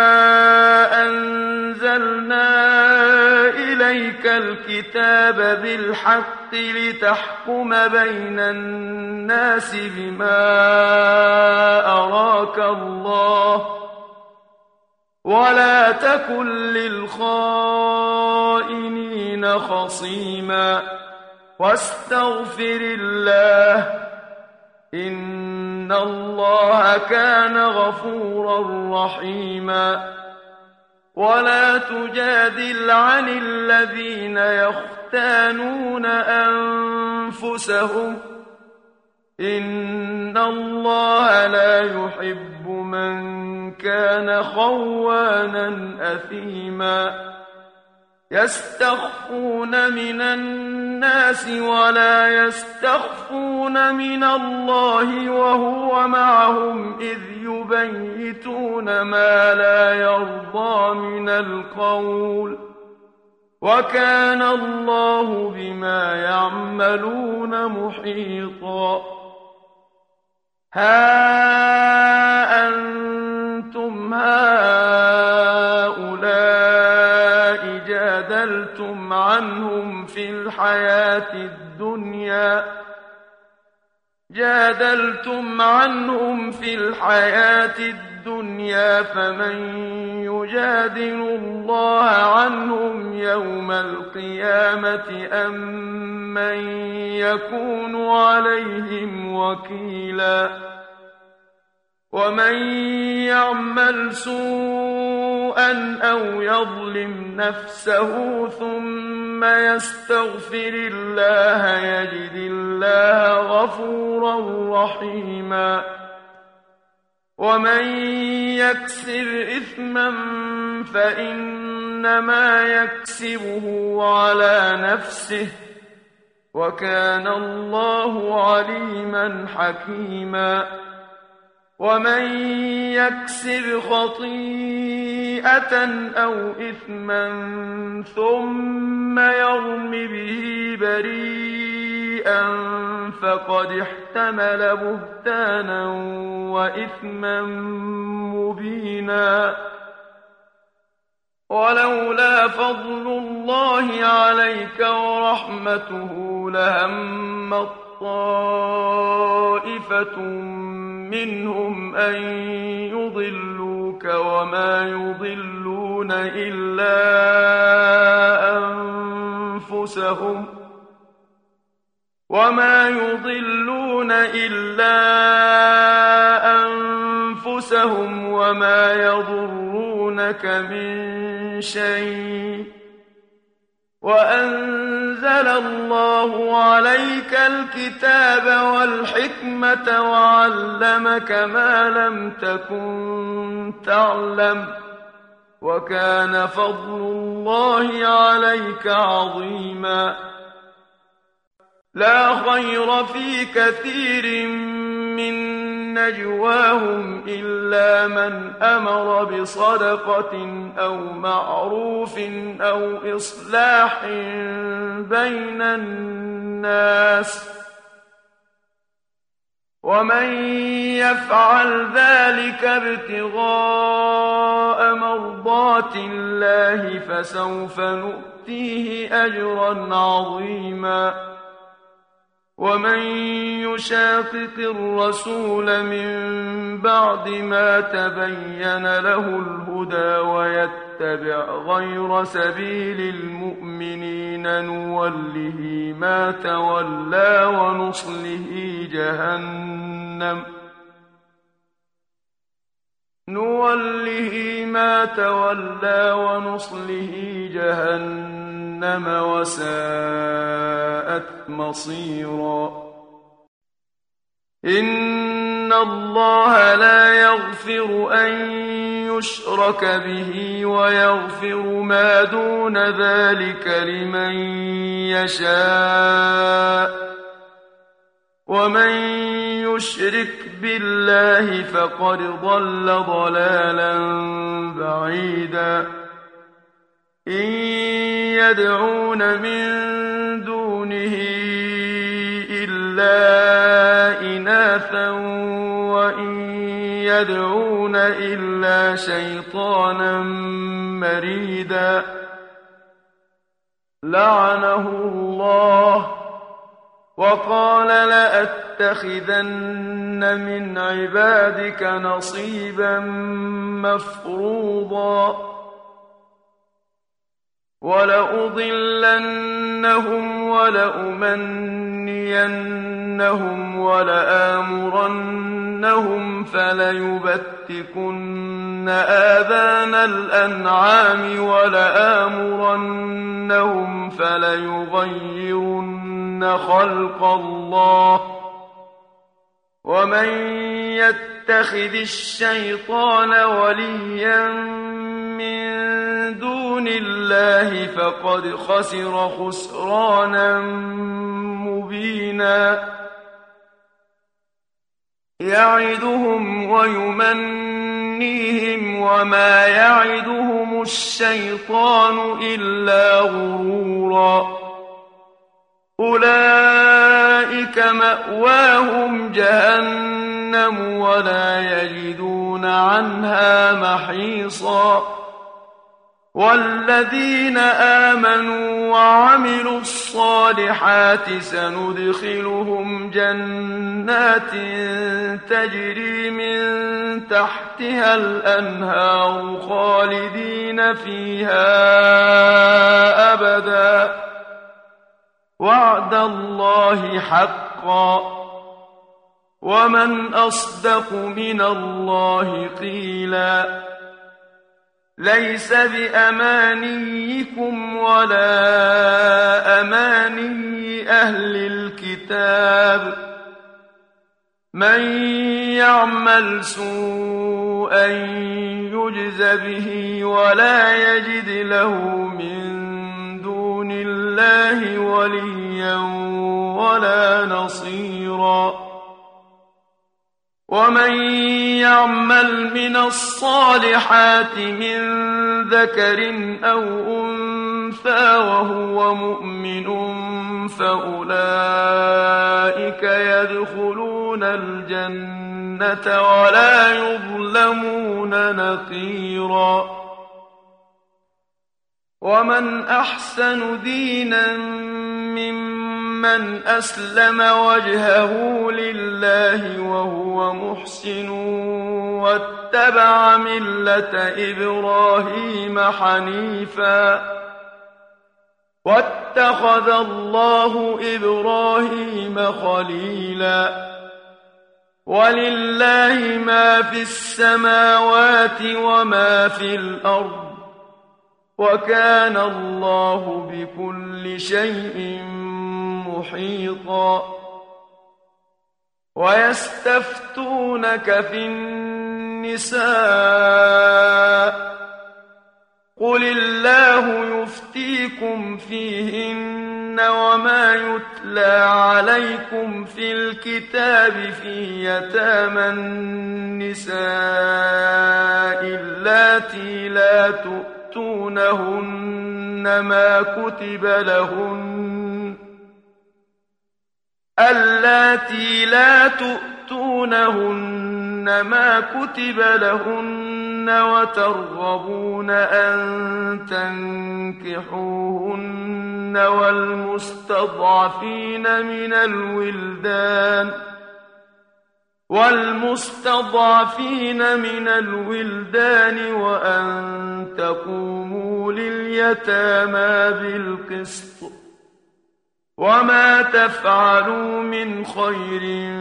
أنزلنا إليك الكتاب بالحق لتحكم بين الناس بما أراك الله ولا تكن للخائنين خصيما واستغفر الله إن الله كان غفورا رحيما ولا تجادل عن الذين يختانون أنفسهم إن الله لا يحب من كان خوانا أثيما يستخفون من الناس ولا يستخفون من الله وهو معهم إذ يبيتون ما لا يرضى من القول وكان الله بما يعملون محيطا ها أنتم هؤلاء جادلتم عنهم في الحياة الدنيا جادلتم عنهم في الحياة الدنيا فمن يجادل الله عنهم يوم القيامة أم من يكون عليهم وكيلا ومن يعمل سوءا أو يظلم نفسه ثم يستغفر الله يجد الله غفورا رحيما ومن يكسب إثما فإنما يكسبه على نفسه وكان الله عليما حكيما ومن يكسب خطيئة أو إثما ثم يرم به بريئا فقد احتمل بهتانا وإثما مبينا ولولا فضل الله عليك ورحمته لهم طائفة منهم أن يضلوك وما يضلون إلا أنفسهم وما يضلون إلا أنفسهم وما يضرونك من شيء وأنزل الله عليك الكتاب والحكمة وعلمك ما لم تكن تعلم وكان فضل الله عليك عظيما لا خير في كثير من نجواهم إلا من أمر بصدقة أو معروف أو إصلاح بين الناس ومن يفعل ذلك ابتغاء مرضات الله فسوف نؤتيه أجرا عظيما ومن يشاقق الرسول من بعد ما تبين له الهدى ويتبع غير سبيل المؤمنين نوله ما تولى ونصله جهنم نوله ما تولى ونصله جهنم وساءت مصيرا. إن الله لا يغفر أن يشرك به ويغفر ما دون ذلك لمن يشاء ومن يشرك بالله فقد ضل ضلالا بعيدا. إن يدعون من دونه إلا إناثا وإن يدعون إلا شيطانا مريدا لعنه الله وقال لأتخذن من عبادك نصيبا مفروضا ولأضلنهم ولأمنينهم ولآمرنهم فليبتكن آذان الأنعام ولآمرنهم فليغيرن خلق الله ومن يتخذ الشيطان وليا من دون الله فقد خسر خسرانا مبينا. يعدهم ويمنيهم وما يعدهم الشيطان إلا غرورا. أولئك مأواهم جهنم ولا يجدون عنها محيصا. والذين آمنوا وعملوا الصالحات سندخلهم جنات تجري من تحتها الأنهار خالدين فيها أبدا وعد الله حقا ومن أصدق من الله قيلا. ليس بأمانيكم ولا أماني أهل الكتاب من يعمل سوءا يجز به ولا يجد له من دون الله وليا ولا نصيرا. ومن يعمل من الصالحات من ذكر أو أنثى وهو مؤمن فأولئك يدخلون الجنة ولا يظلمون نقيرا. ومن أحسن دينا ممن أسلم وجهه لله وهو محسن واتبع ملة إبراهيم حنيفا واتخذ الله إبراهيم خليلا. ولله ما في السماوات وما في الأرض وكان الله بكل شيء محيطا. ويستفتونك في النساء قل الله يفتيكم فيهن وما يتلى عليكم في الكتاب في يتامى النساء اللاتي لا تؤتونهن ما كتب لهن اللاتي لا تؤتونهن ما كتب لهن وترغبون أن تنكحوهن والمستضعفين من الولدان والمستضعفين من الولدان وأن تقوموا لليتامى بالقسط وما تفعلوا من خير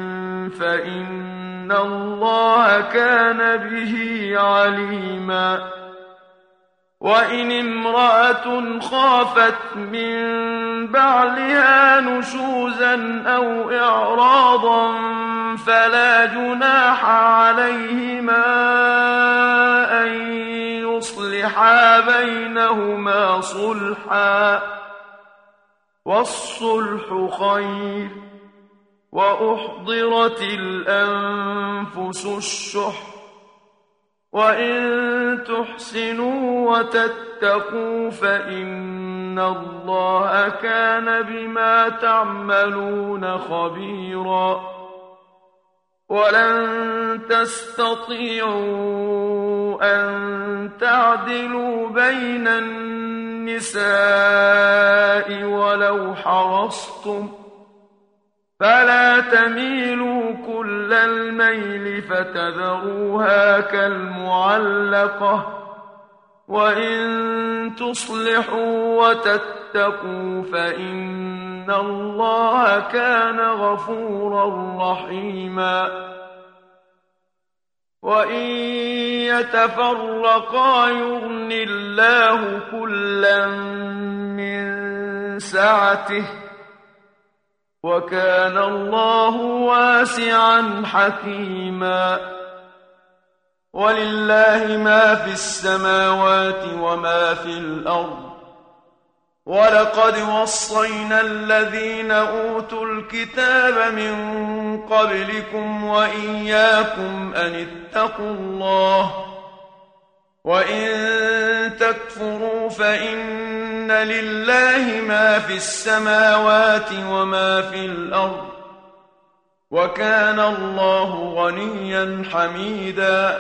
فإن الله كان به عليما وإن امرأة خافت من بعلها نشوزا أو إعراضا فلا جناح عليهما أن يصلحا بينهما صلحا والصلح خير وأحضرت الأنفس الشح وإن تحسنوا وتتقوا فإن الله كان بما تعملون خبيرا ولن تستطيعوا أن تعدلوا بين النساء ولو حرصتم فلا تميلوا كل الميل فتذروها كالمعلقة وإن تصلحوا وتتقوا فإن الله كان غفورا رحيما وإن يتفرقا يغن الله كلا من سعته وكان الله واسعا حكيما ولله ما في السماوات وما في الأرض ولقد وصينا الذين أوتوا الكتاب من قبلكم وإياكم أن اتقوا الله وإن تكفروا فإن لله ما في السماوات وما في الأرض وكان الله غنيا حميدا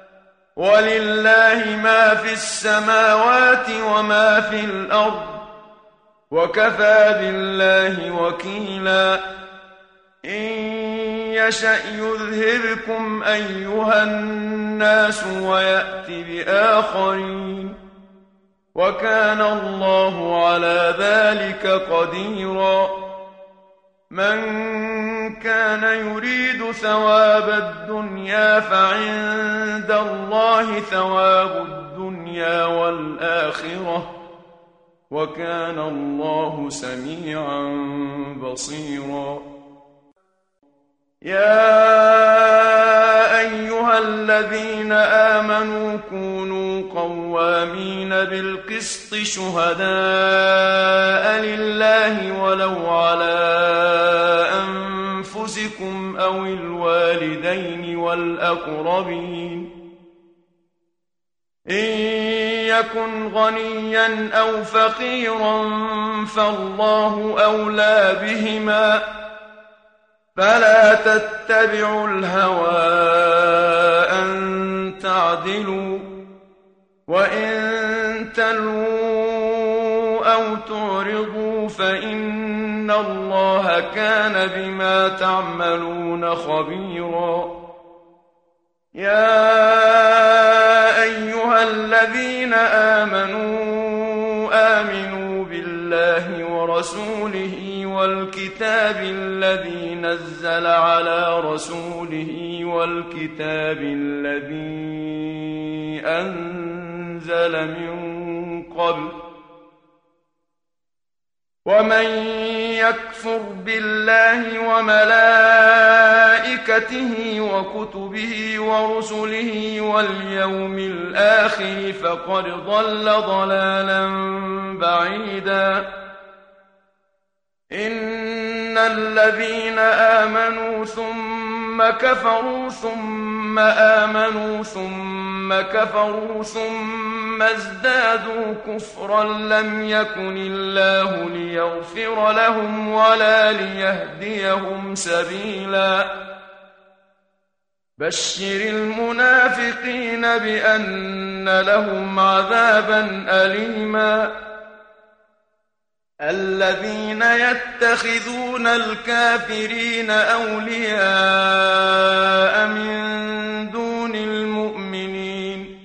ولله ما في السماوات وما في الأرض وكفى بالله وكيلا إن يشأ يذهبكم أيها الناس ويأت بآخرين وكان الله على ذلك قديرا من كان يريد ثواب الدنيا فعند الله ثواب الدنيا والآخرة وكان الله سميعا بصيرا يا أيها الذين آمنوا كونوا قوامين بالقسط شهداء لله ولو على أنفسكم أو الوالدين والأقربين إن يكن غنيا أو فقيرا فالله أولى بهما فلا تتبعوا الهوى أن تعدلوا وإن تلووا أو تعرضوا فإن الله كان بما تعملون خبيرا يا أيها الذين آمنوا آمنوا بالله ورسوله والكتاب الذي نزل على رسوله والكتاب الذي أنزل من قبل ومن يكفر بالله وملائكته وكتبه ورسله واليوم الآخر فقد ضل ضلالا بعيدا إن الذين آمنوا ثم ثم كفروا ثم آمنوا ثم كفروا ثم ازدادوا كفرا لم يكن الله ليغفر لهم ولا ليهديهم سبيلا بشر المنافقين بأن لهم عذابا أليما الذين يتخذون الكافرين أولياء من دون المؤمنين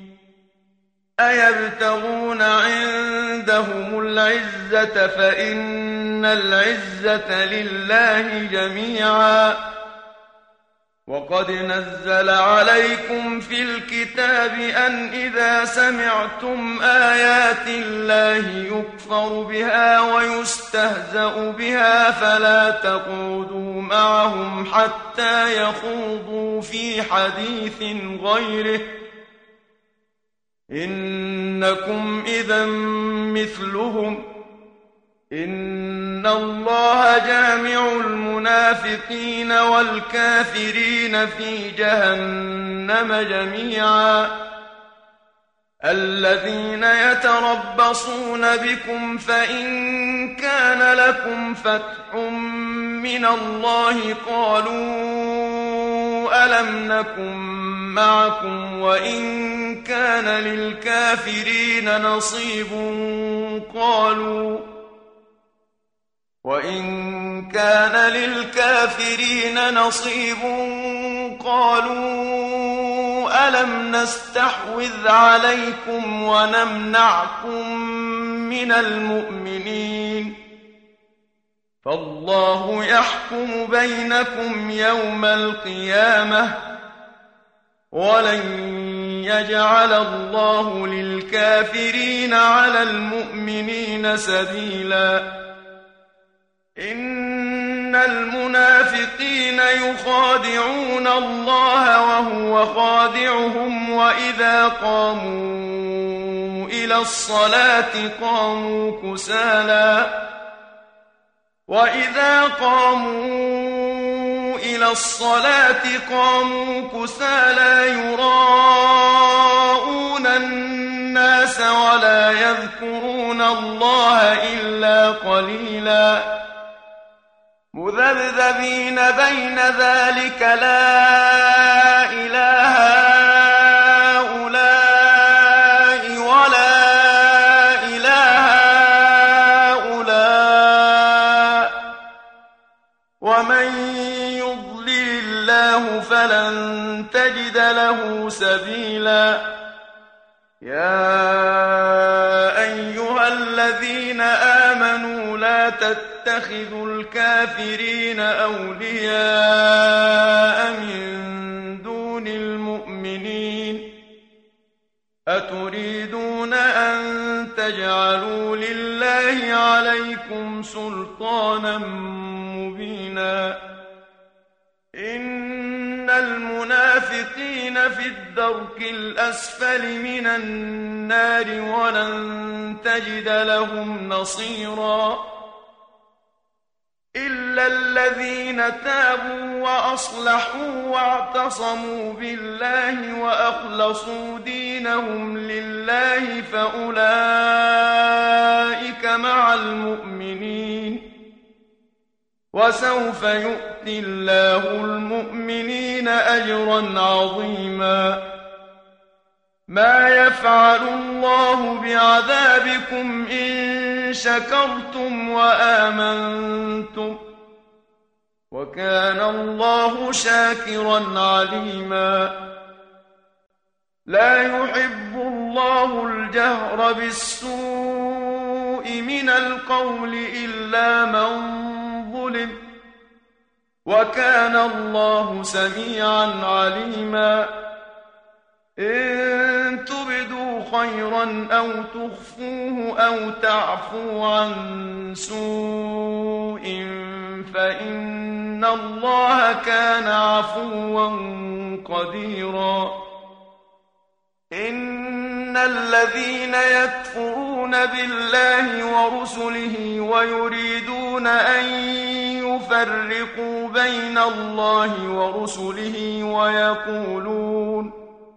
أيبتغون عندهم العزة فإن العزة لله جميعا وقد نزل عليكم في الكتاب أن إذا سمعتم آيات الله يكفر بها ويستهزأ بها فلا تقعدوا معهم حتى يخوضوا في حديث غيره إنكم إذا مثلهم إن الله جامع المنافقين والكافرين في جهنم جميعا الذين يتربصون بكم فإن كان لكم فتح من الله قالوا ألم نكن معكم وإن كان للكافرين نصيب قالوا وإن كان للكافرين نصيب قالوا ألم نستحوذ عليكم ونمنعكم من المؤمنين فالله يحكم بينكم يوم القيامة ولن يجعل الله للكافرين على المؤمنين سبيلا إن المنافقين يخادعون الله وهو خادعهم وإذا قاموا إلى الصلاة قاموا كسالى وإذا قاموا إلى الصلاة قاموا كسالى يراءون الناس ولا يذكرون الله إلا قليلا مذبذبين بين ذلك لا إله هؤلاء ولا إله هؤلاء ومن يضلل الله فلن تجد له سبيلا يا أيها الذين آمنوا لا تتخذوا الكافرين أولياء من دون المؤمنين أتريدون أن تجعلوا لله عليكم سلطانا مبينا إن المنافقين في الدرك الأسفل من النار ولن تجد لهم نصيرا إلا الذين تابوا وأصلحوا واعتصموا بالله وأخلصوا دينهم لله فأولئك مع المؤمنين وسوف يؤتي الله المؤمنين أجرا عظيما ما يفعل الله بعذابكم إن شكرتم وآمنتم وكان الله شاكرا عليما لا يحب الله الجهر بالسوء من القول إلا من ظلم وكان الله سميعا عليما إن تبدوا خيرا أو تخفوه أو تعفو عن سوء فإن الله كان عفوا قديرا إن الذين يكفرون بالله ورسله ويريدون أن يفرقوا بين الله ورسله ويقولون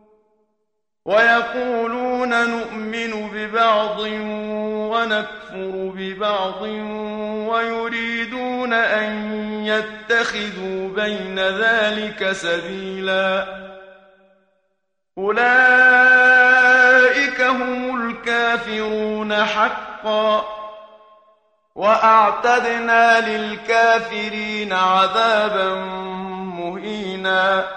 ويقولون نؤمن ببعض ونكفر ببعض ويريدون أن يتخذوا بين ذلك سبيلا أولئك هم الكافرون حقا وأعتدنا للكافرين عذابا مهينا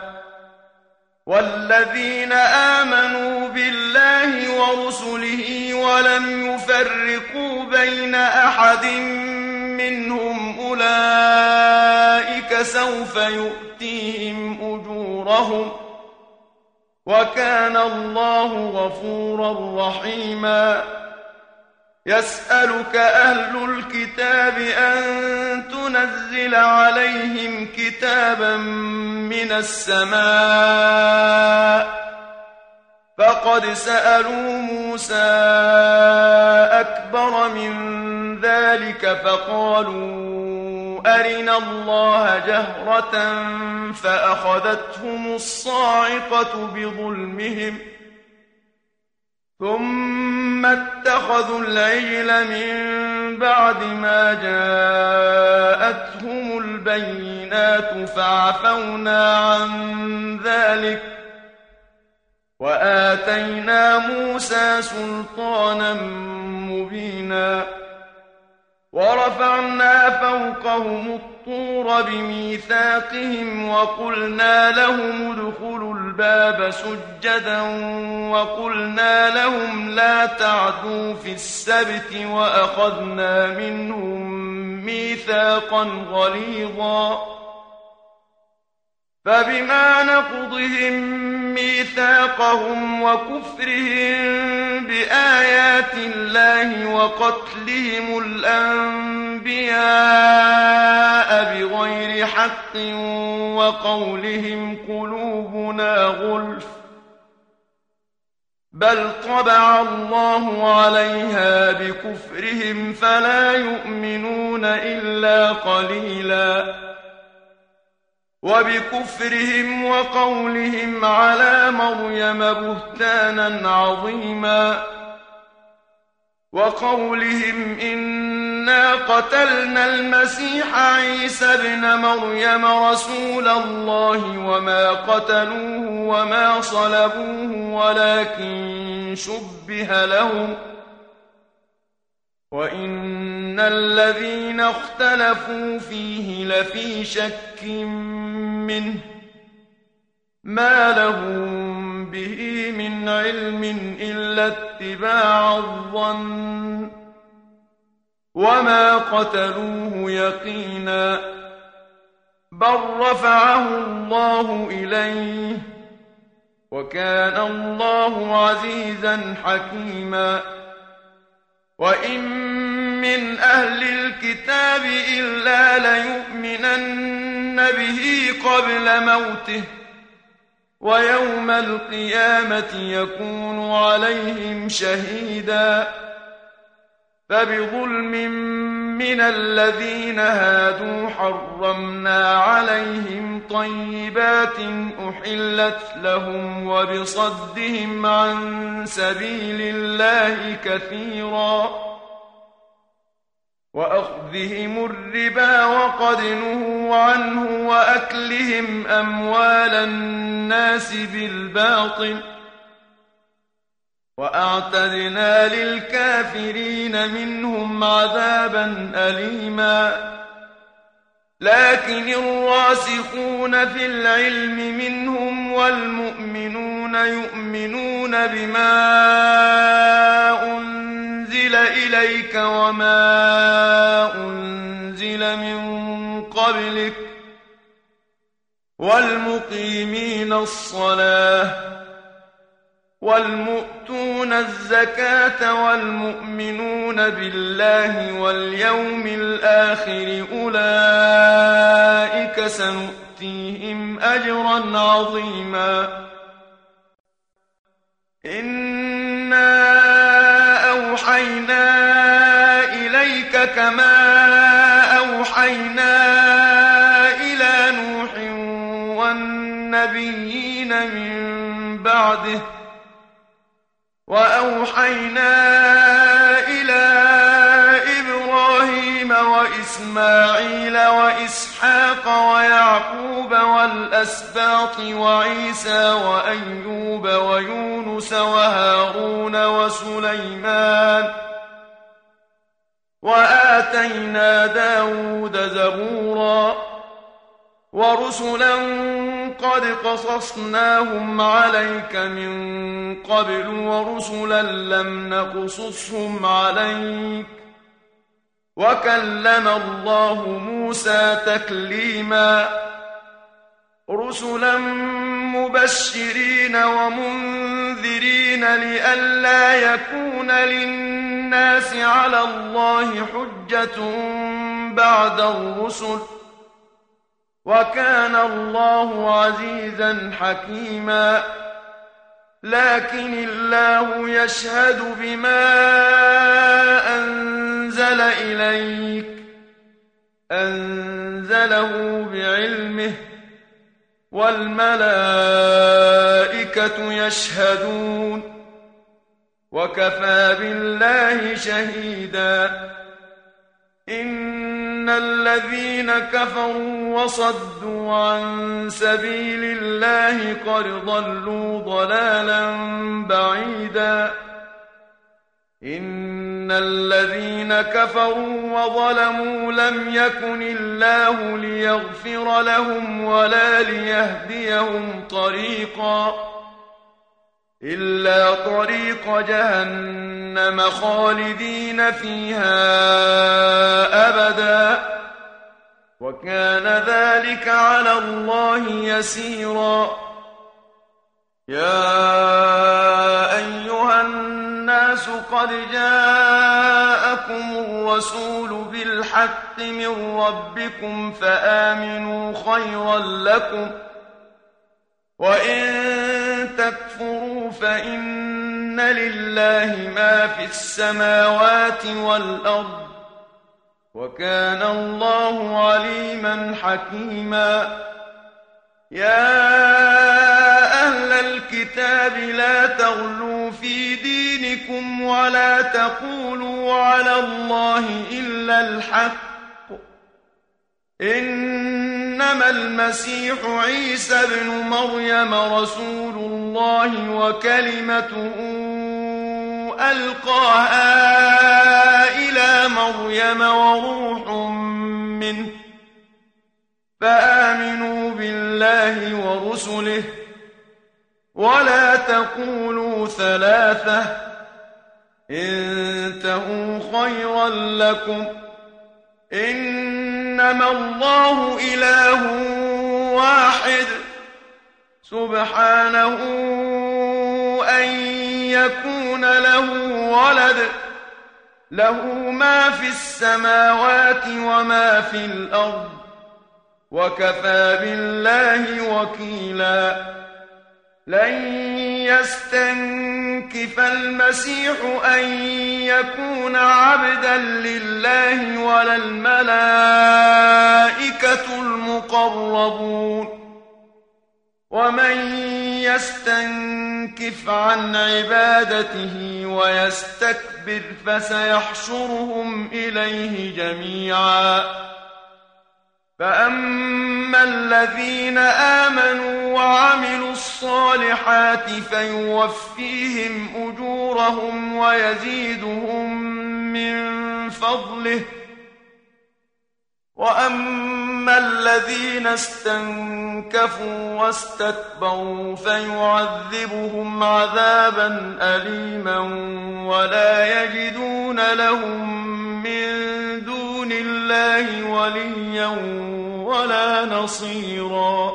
والذين آمنوا بالله ورسله ولم يفرقوا بين أحد منهم أولئك سوف يؤتيهم أجورهم وكان الله غفورا رحيما يسألك أهل الكتاب أن تنزل عليهم كتابا من السماء فقد سألوا موسى أكبر من ذلك فقالوا أرنا الله جهرة فأخذتهم الصاعقة بظلمهم ثم اتخذوا العجل من بعد ما جاءتهم البينات فعفونا عن ذلك وآتينا موسى سلطانا مبينا ورفعنا فوقهم الطور بميثاقهم وقلنا لهم ادخلوا الباب سجدا وقلنا لهم لا تعدوا في السبت وأخذنا منهم ميثاقا غليظا فبما نقضهم ميثاقهم وكفرهم بآيات الله وقتلهم الأنبياء بغير حق وقولهم قلوبنا غلف بل طبع الله عليها بكفرهم فلا يؤمنون إلا قليلا وبكفرهم وقولهم على مريم بهتانا عظيما وقولهم إنا قتلنا المسيح عيسى ابن مريم رسول الله وما قتلوه وما صلبوه ولكن شبه لهم وإن الذين اختلفوا فيه لفي شك منه ما لهم به من علم إلا اتباع الظن وما قتلوه يقينا بل رفعه الله إليه وكان الله عزيزا حكيما وإن من أهل الكتاب إلا ليؤمنن به قبل موته ويوم القيامة يكون عليهم شهيدا فبظلم من الذين هادوا حرمنا عليهم طيبات أحلت لهم وبصدهم عن سبيل الله كثيرا وأخذهم الربا وقد نهوا عنه وأكلهم أموال الناس بالباطل وأعتدنا للكافرين منهم عذابا أليما لكن الراسخون في العلم منهم والمؤمنون يؤمنون بما أنزل إليك وما أنزل من قبلك والمقيمين الصلاة والمؤتون الزكاة والمؤمنون بالله واليوم الآخر أولئك سنؤتيهم أجرا عظيما إنا أوحينا إليك كما أوحينا والنبيين من بعده وأوحينا إلى إبراهيم وإسماعيل وإسحاق ويعقوب والأسباط وعيسى وأيوب ويونس وهارون وسليمان وآتينا داود زبورا ورسلا قد قصصناهم عليك من قبل ورسلا لم نقصصهم عليك وكلم الله موسى تكليما رسلا مبشرين ومنذرين لئلا يكون للناس على الله حجة بعد الرسل وكان الله عزيزا حكيما لكن الله يشهد بما أنزل إليك أنزله بعلمه والملائكة يشهدون وكفى بالله شهيدا إن الذين كفروا وصدوا عن سبيل الله قد ضلوا ضلالا بعيدا إن الذين كفروا وظلموا لم يكن الله ليغفر لهم ولا ليهديهم طريقا إلا طريق جهنم خالدين فيها أبدا وكان ذلك على الله يسيرا يا أيها الناس قد جاءكم الرسول بالحق من ربكم فآمنوا خيرا لكم وإن تكفروا فإن لله ما في السماوات والأرض وكان الله عليما حكيما يا أهل الكتاب لا تغلوا في دينكم ولا تقولوا على الله إلا الحق إنما المسيح عيسى ابن مريم رسول الله وكلمته ألقاها إلى مريم وروح منه فآمنوا بالله ورسله ولا تقولوا ثلاثة انتهوا خيرا لكم إنما الله إله واحد سبحانه أن يكون له ولد له ما في السماوات وما في الأرض وكفى بالله وكيلا لن يستنكف المسيح أن يكون عبدا لله ولا الملائكة المقربون ومن يستنكف عن عبادته ويستكبر فسيحشرهم إليه جميعا فأما الذين آمنوا وعملوا الصالحات فيوفيهم أجورهم ويزيدهم من فضله وأما الذين استنكفوا واستكبروا فيعذبهم عذابا أليما ولا يجدون لهم من دون الله وليا ولا نصيرا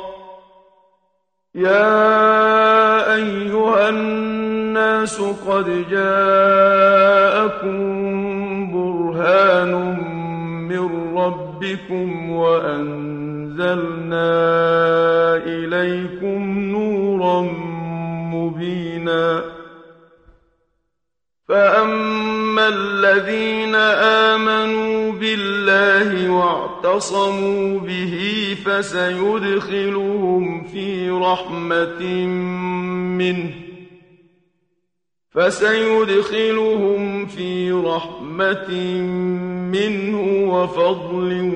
يا أيها الناس قد جاءكم برهان من ربكم وأنزلنا إليكم نورا مبينا فأما أما الذين آمنوا بالله واعتصموا به فسيدخلهم في رحمة منه فسيدخلهم في رحمة منه وفضل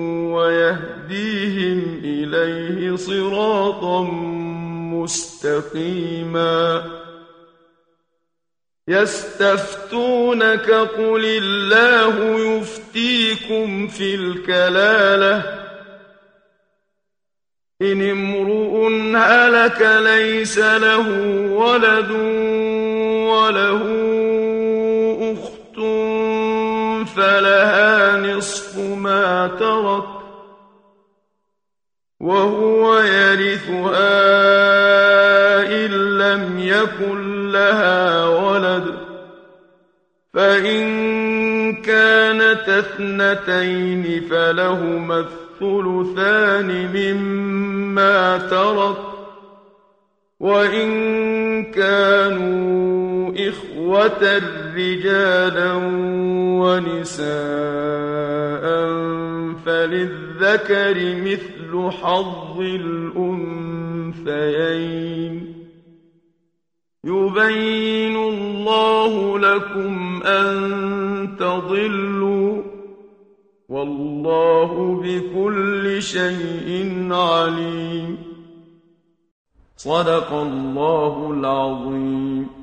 ويهديهم إليه صراطا مستقيما يستفتونك قل الله يفتيكم في الكلالة إن امرؤ هلك ليس له ولد وله أخت فلها نصف ما ترك وهو يرثها إن لم يكن لها ولد فإن كانت اثنتين فلهما الثلثان مما ترك وإن كانوا إخوة رجالا ونساء فللذكر مثل حظ الأنثيين يبين الله لكم أن تضلوا والله بكل شيء عليم صدق الله العظيم.